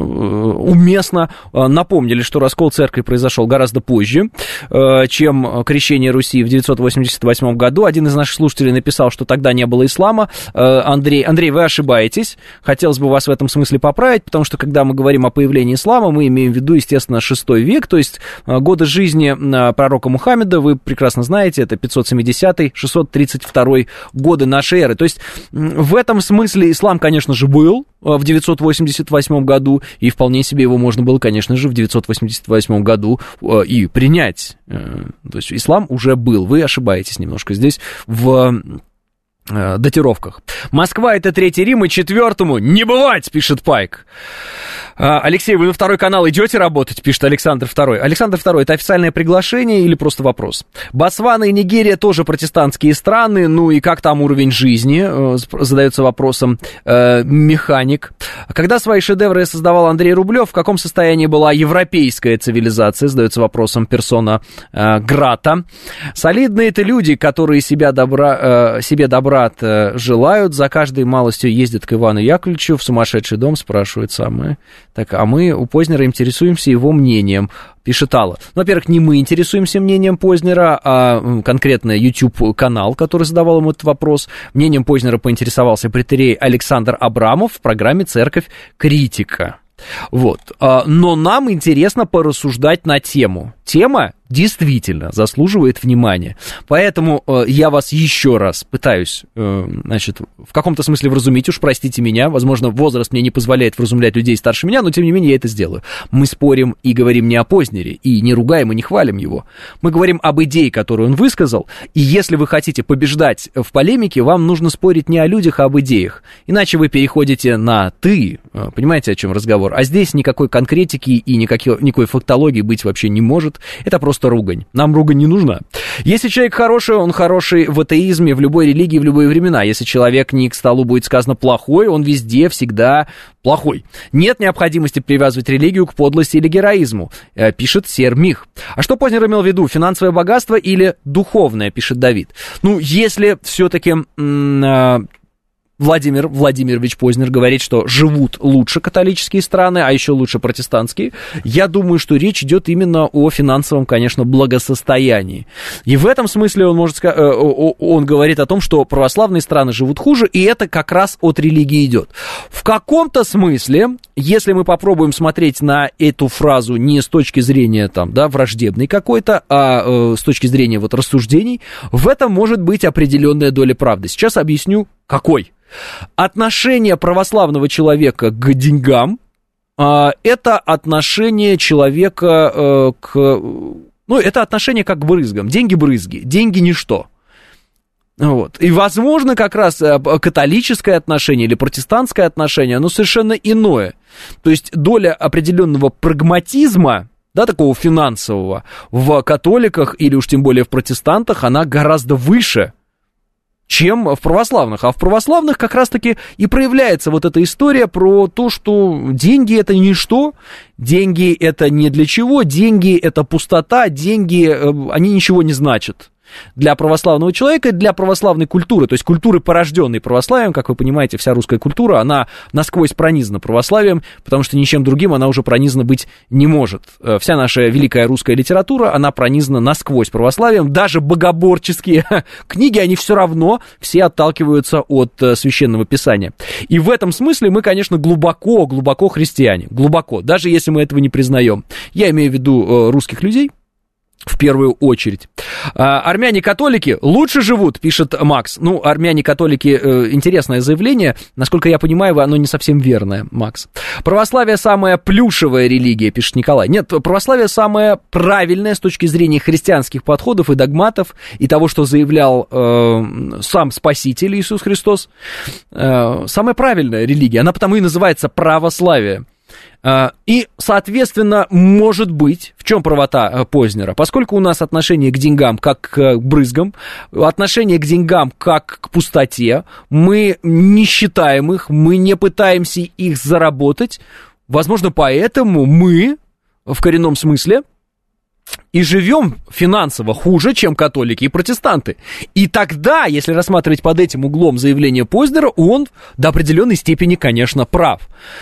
[SPEAKER 15] уместно напомнили, что раскол церкви произошел гораздо позже, чем крещение Руси в девятьсот восемьдесят восьмом году. Один из наших слушателей написал, что тогда не было ислама. Андрей, Андрей, вы ошибаетесь. Хотелось бы вас в этом смысле поправить, потому что, когда мы говорим о появлении ислама, мы имеем в виду, естественно, шестой век, то есть годы жизни пророка Мухаммеда, вы прекрасно знаете, это пятьсот семидесятый — шестьсот тридцать второй годы нашей эры. То есть в этом смысле ислам, конечно же, был в девятьсот восемьдесят восьмом году, и вполне себе его можно было, конечно же, в девятьсот восемьдесят восьмом году и принять. То есть ислам уже был, вы ошибаетесь немножко здесь в датировках. Москва — это Третий Рим, и четвертому не бывать, пишет Пайк. Алексей, вы на второй канал идете работать, пишет Александр Второй. Александр Второй, это официальное приглашение или просто вопрос? Ботсвана и Нигерия тоже протестантские страны, ну и как там уровень жизни, задается вопросом э, механик. Когда свои шедевры создавал Андрей Рублев, в каком состоянии была европейская цивилизация, задается вопросом персона э, Грата. Солидные это люди, которые себя добра, э, себе добра желают, за каждой малостью ездят к Ивану Яковлевичу в сумасшедший дом, спрашивает самое. Так, а мы у Познера интересуемся его мнением, пишет Алла. Ну, во-первых, не мы интересуемся мнением Познера, а конкретно YouTube-канал, который задавал ему этот вопрос. Мнением Познера поинтересовался претерей Александр Абрамов в программе «Церковь Критика». Вот. Но нам интересно порассуждать на тему. Тема действительно заслуживает внимания. Поэтому э, я вас еще раз пытаюсь, э, значит, в каком-то смысле вразумить, уж простите меня, возможно, возраст мне не позволяет вразумлять людей старше меня, но тем не менее я это сделаю. Мы спорим и говорим не о Познере, и не ругаем, и не хвалим его. Мы говорим об идее, которую он высказал, и если вы хотите побеждать в полемике, вам нужно спорить не о людях, а об идеях. Иначе вы переходите на «ты», понимаете, о чем разговор? А здесь никакой конкретики и никакой, никакой фактологии быть вообще не может. Это просто просто ругань. Нам ругань не нужна. Если человек хороший, он хороший в атеизме, в любой религии, в любые времена. Если человек не к столу будет сказано плохой, он везде всегда плохой. Нет необходимости привязывать религию к подлости или героизму, пишет Сер Мих. А что Познер имел в виду? Финансовое богатство или духовное, пишет Давид. Ну, если все-таки... М- Владимир Владимирович Познер говорит, что живут лучше католические страны, а еще лучше протестантские. Я думаю, что речь идет именно о финансовом, конечно, благосостоянии. И в этом смысле он, может сказать, он говорит о том, что православные страны живут хуже, и это как раз от религии идет. В каком-то смысле, если мы попробуем смотреть на эту фразу не с точки зрения там, да, враждебной какой-то, а э, с точки зрения вот рассуждений, в этом может быть определенная доля правды. Сейчас объясню, какой. Отношение православного человека к деньгам э, это отношение человека э, к... Ну, это отношение как к брызгам. Деньги брызги, деньги ничто. Вот. И, возможно, как раз католическое отношение или протестантское отношение, оно совершенно иное. То есть доля определенного прагматизма, да, такого финансового, в католиках или уж тем более в протестантах, она гораздо выше, чем в православных. А в православных как раз-таки и проявляется вот эта история про то, что деньги — это ничто, деньги — это не для чего, деньги — это пустота, деньги, они ничего не значат для православного человека и для православной культуры, то есть культуры, порожденной православием. Как вы понимаете, вся русская культура, она насквозь пронизана православием, потому что ничем другим она уже пронизана быть не может. Вся наша великая русская литература, она пронизана насквозь православием, даже богоборческие книги, они все равно все отталкиваются от Священного Писания. И в этом смысле мы, конечно, глубоко, глубоко христиане, глубоко, даже если мы этого не признаем. Я имею в виду русских людей, в первую очередь. Армяне-католики лучше живут, пишет Макс. Ну, армяне-католики, э, интересное заявление. Насколько я понимаю, оно не совсем верное, Макс. Православие самая плюшевая религия, пишет Николай. Нет, православие самое правильное с точки зрения христианских подходов и догматов, и того, что заявлял э, сам Спаситель Иисус Христос. Э, самая правильная религия. Она потому и называется православие. И, соответственно, может быть, в чем правота Познера? Поскольку у нас отношение к деньгам как к брызгам, отношение к деньгам как к пустоте, мы не считаем их, мы не пытаемся их заработать, возможно, поэтому мы, в коренном смысле, и живем финансово хуже, чем католики и протестанты. И тогда, если рассматривать под этим углом заявление Познера, он до определенной степени, конечно, прав.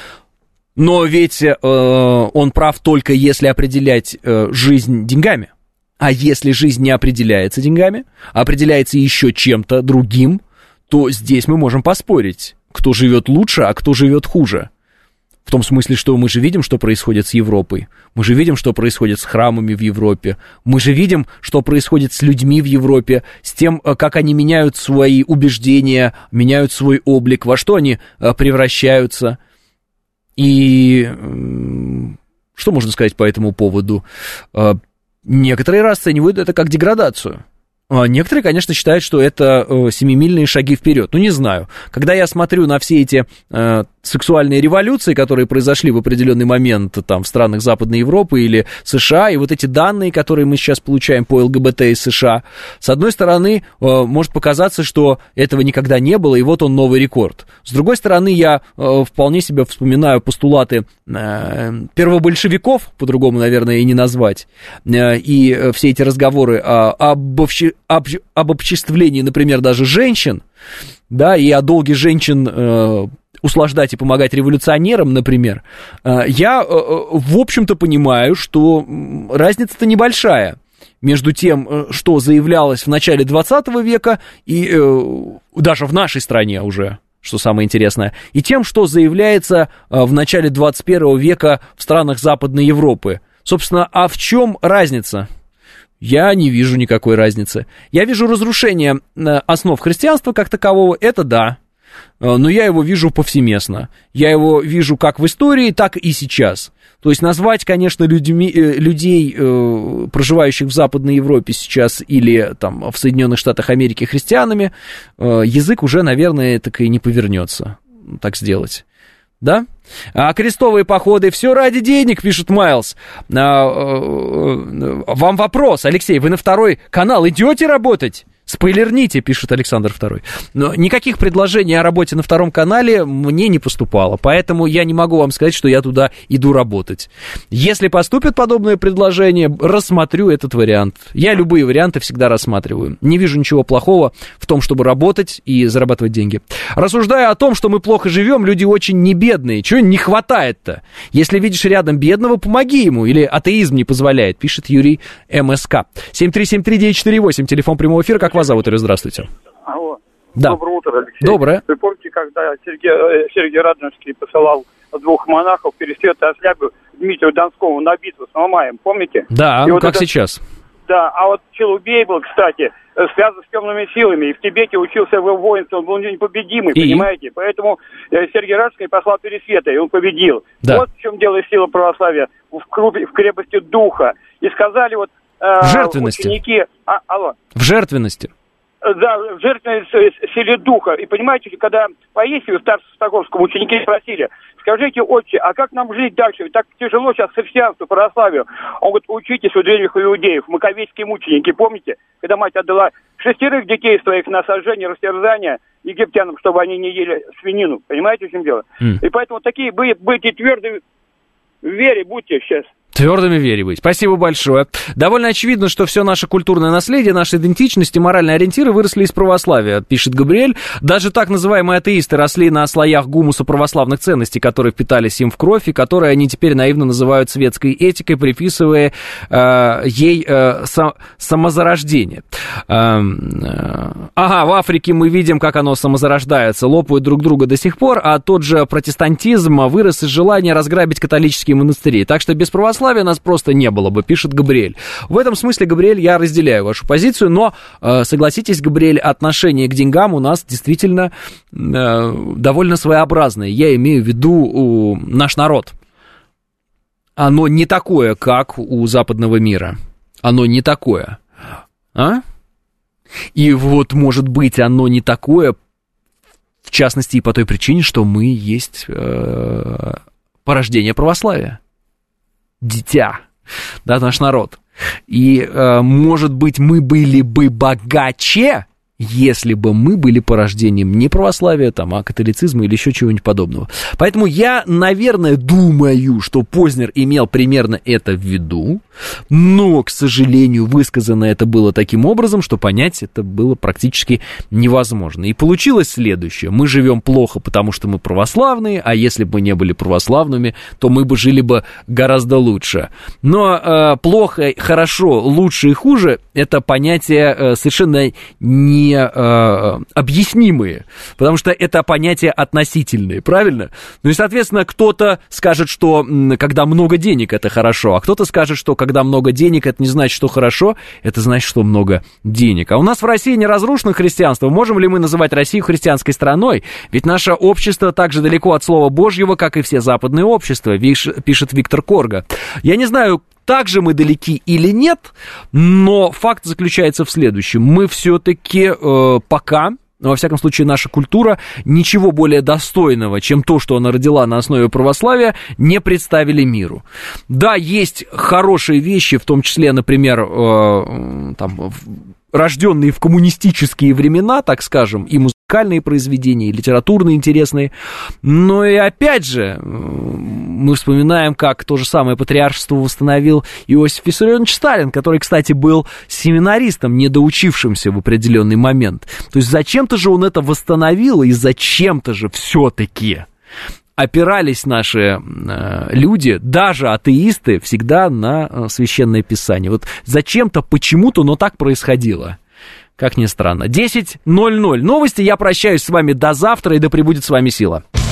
[SPEAKER 15] Но ведь э, он прав только если определять э, жизнь деньгами. А если жизнь не определяется деньгами, а определяется еще чем-то другим, то здесь мы можем поспорить, кто живет лучше, а кто живет хуже. В том смысле, что мы же видим, что происходит с Европой. Мы же видим, что происходит с храмами в Европе. Мы же видим, что происходит с людьми в Европе, с тем, как они меняют свои убеждения, меняют свой облик, во что они превращаются. И что можно сказать по этому поводу? Некоторые расценивают это как деградацию. А некоторые, конечно, считают, что это семимильные шаги вперед. Ну, не знаю. Когда я смотрю на все эти э, сексуальные революции, которые произошли в определенный момент там, в странах Западной Европы или США, и вот эти данные, которые мы сейчас получаем по ЛГБТ из США, с одной стороны, э, может показаться, что этого никогда не было, и вот он новый рекорд. С другой стороны, я э, вполне себе вспоминаю постулаты э, первобольшевиков, по-другому, наверное, и не назвать, э, и э, все эти разговоры о, об обществе, Об, об обобществлении, например, даже женщин, да, и о долге женщин э, услаждать и помогать революционерам, например, э, я, э, в общем-то, понимаю, что разница-то небольшая между тем, что заявлялось в начале двадцатого века и э, даже в нашей стране уже, что самое интересное, и тем, что заявляется э, в начале двадцать первого века в странах Западной Европы. Собственно, а в чем разница? Я не вижу никакой разницы. Я вижу разрушение основ христианства как такового, это да, но я его вижу повсеместно. Я его вижу как в истории, так и сейчас. То есть назвать, конечно, людьми, людей, проживающих в Западной Европе сейчас или там, в Соединенных Штатах Америки христианами, язык уже, наверное, так и не повернется так сделать. да? А крестовые походы все ради денег, пишет Майлз. А, а, а, вам вопрос, Алексей, вы на второй канал идете работать? Спойлерните, пишет Александр Второй. Но никаких предложений о работе на втором канале мне не поступало, поэтому я не могу вам сказать, что я туда иду работать. Если поступят подобные предложения, рассмотрю этот вариант. Я любые варианты всегда рассматриваю. Не вижу ничего плохого в том, чтобы работать и зарабатывать деньги. Рассуждая о том, что мы плохо живем, люди очень не бедные. Чего не хватает-то? Если видишь рядом бедного, помоги ему. Или атеизм не позволяет, пишет Юрий МСК. семь три семь три девять четыре восемь, телефон прямого эфира. Как вас зовут, Юрий? Здравствуйте.
[SPEAKER 18] Алло.
[SPEAKER 15] Да.
[SPEAKER 18] Доброе утро, Алексей.
[SPEAKER 15] Доброе.
[SPEAKER 18] Вы помните, когда Сергей, Сергей Радонежский посылал двух монахов Пересвета и Ослябу Дмитрию Донскому на битву с Мамаем, помните?
[SPEAKER 15] Да,
[SPEAKER 18] и
[SPEAKER 15] ну
[SPEAKER 18] вот
[SPEAKER 15] как
[SPEAKER 18] это...
[SPEAKER 15] сейчас.
[SPEAKER 18] Да, а вот Челубей был, кстати, связан с темными силами, и в Тибете учился в воинстве, он был непобедимый,
[SPEAKER 15] и?
[SPEAKER 18] понимаете? Поэтому Сергей Радонежский послал Пересвета, и он победил.
[SPEAKER 15] Да.
[SPEAKER 18] Вот в чем дело сила православия, в, крупе, в крепости духа. И сказали вот э,
[SPEAKER 15] в жертвенности.
[SPEAKER 18] ученики... А, алло.
[SPEAKER 15] В жертвенности.
[SPEAKER 18] Да, в жертвенной силе духа. И понимаете, когда по Есию Старцевскому ученики спросили, скажите, отче, а как нам жить дальше? Так тяжело сейчас христианству, православию. Он говорит, учитесь у древних иудеев, маковейские мученики, помните? Когда мать отдала шестерых детей своих на сожжение, растерзание египтянам, чтобы они не ели свинину. Понимаете, в чем дело? Mm. И поэтому такие, будьте тверды в вере, будьте сейчас.
[SPEAKER 15] Твердыми в вере быть. Спасибо большое. Довольно очевидно, что все наше культурное наследие, наша идентичность и моральные ориентиры выросли из православия, пишет Габриэль. Даже так называемые атеисты росли на слоях гумуса православных ценностей, которые впитались им в кровь, и которые они теперь наивно называют светской этикой, приписывая э, ей э, сам, самозарождение. Э, э, ага, в Африке мы видим, как оно самозарождается, лопают друг друга до сих пор, а тот же протестантизм вырос из желания разграбить католические монастыри. Так что без православия нас просто не было бы, пишет Габриэль. В этом смысле, Габриэль, я разделяю вашу позицию, но, э, согласитесь, Габриэль, отношение к деньгам у нас действительно э, довольно своеобразное. Я имею в виду э, наш народ. Оно не такое, как у западного мира. Оно не такое. А? И вот, может быть, оно не такое, в частности, и по той причине, что мы есть э, порождение православия. Дитя, да, наш народ. И, э, может быть, мы были бы богаче, если бы мы были порождением не православия, там, а католицизма или еще чего-нибудь подобного. Поэтому я, наверное, думаю, что Познер имел примерно это в виду, но, к сожалению, высказано это было таким образом, что понять это было практически невозможно. И получилось следующее. Мы живем плохо, потому что мы православные, а если бы мы не были православными, то мы бы жили бы гораздо лучше. Но э, плохо, хорошо, лучше и хуже — это понятия э, совершенно не Э, объяснимые, потому что это понятия относительные, правильно? Ну и, соответственно, кто-то скажет, что когда много денег, это хорошо, а кто-то скажет, что когда много денег, это не значит, что хорошо, это значит, что много денег. А у нас в России не разрушено христианство. Можем ли мы называть Россию христианской страной? Ведь наше общество так же далеко от Слова Божьего, как и все западные общества, пишет Виктор Корга. Я не знаю, так же мы далеки или нет, но факт заключается в следующем. Мы все-таки э, пока, во всяком случае, наша культура ничего более достойного, чем то, что она родила на основе православия, не представили миру. Да, есть хорошие вещи, в том числе, например, э, там, рожденные в коммунистические времена, так скажем, и музыкальные произведения, и литературные интересные. Но и опять же, мы вспоминаем, как то же самое патриаршество восстановил Иосиф Виссарионович Сталин, который, кстати, был семинаристом, недоучившимся в определенный момент. То есть зачем-то же он это восстановил, и зачем-то же все-таки опирались наши э, люди, даже атеисты, всегда на э, Священное Писание. Вот зачем-то, почему-то, но так происходило. Как ни странно. десять ноль ноль. Новости. Я прощаюсь с вами до завтра, и да пребудет с вами сила.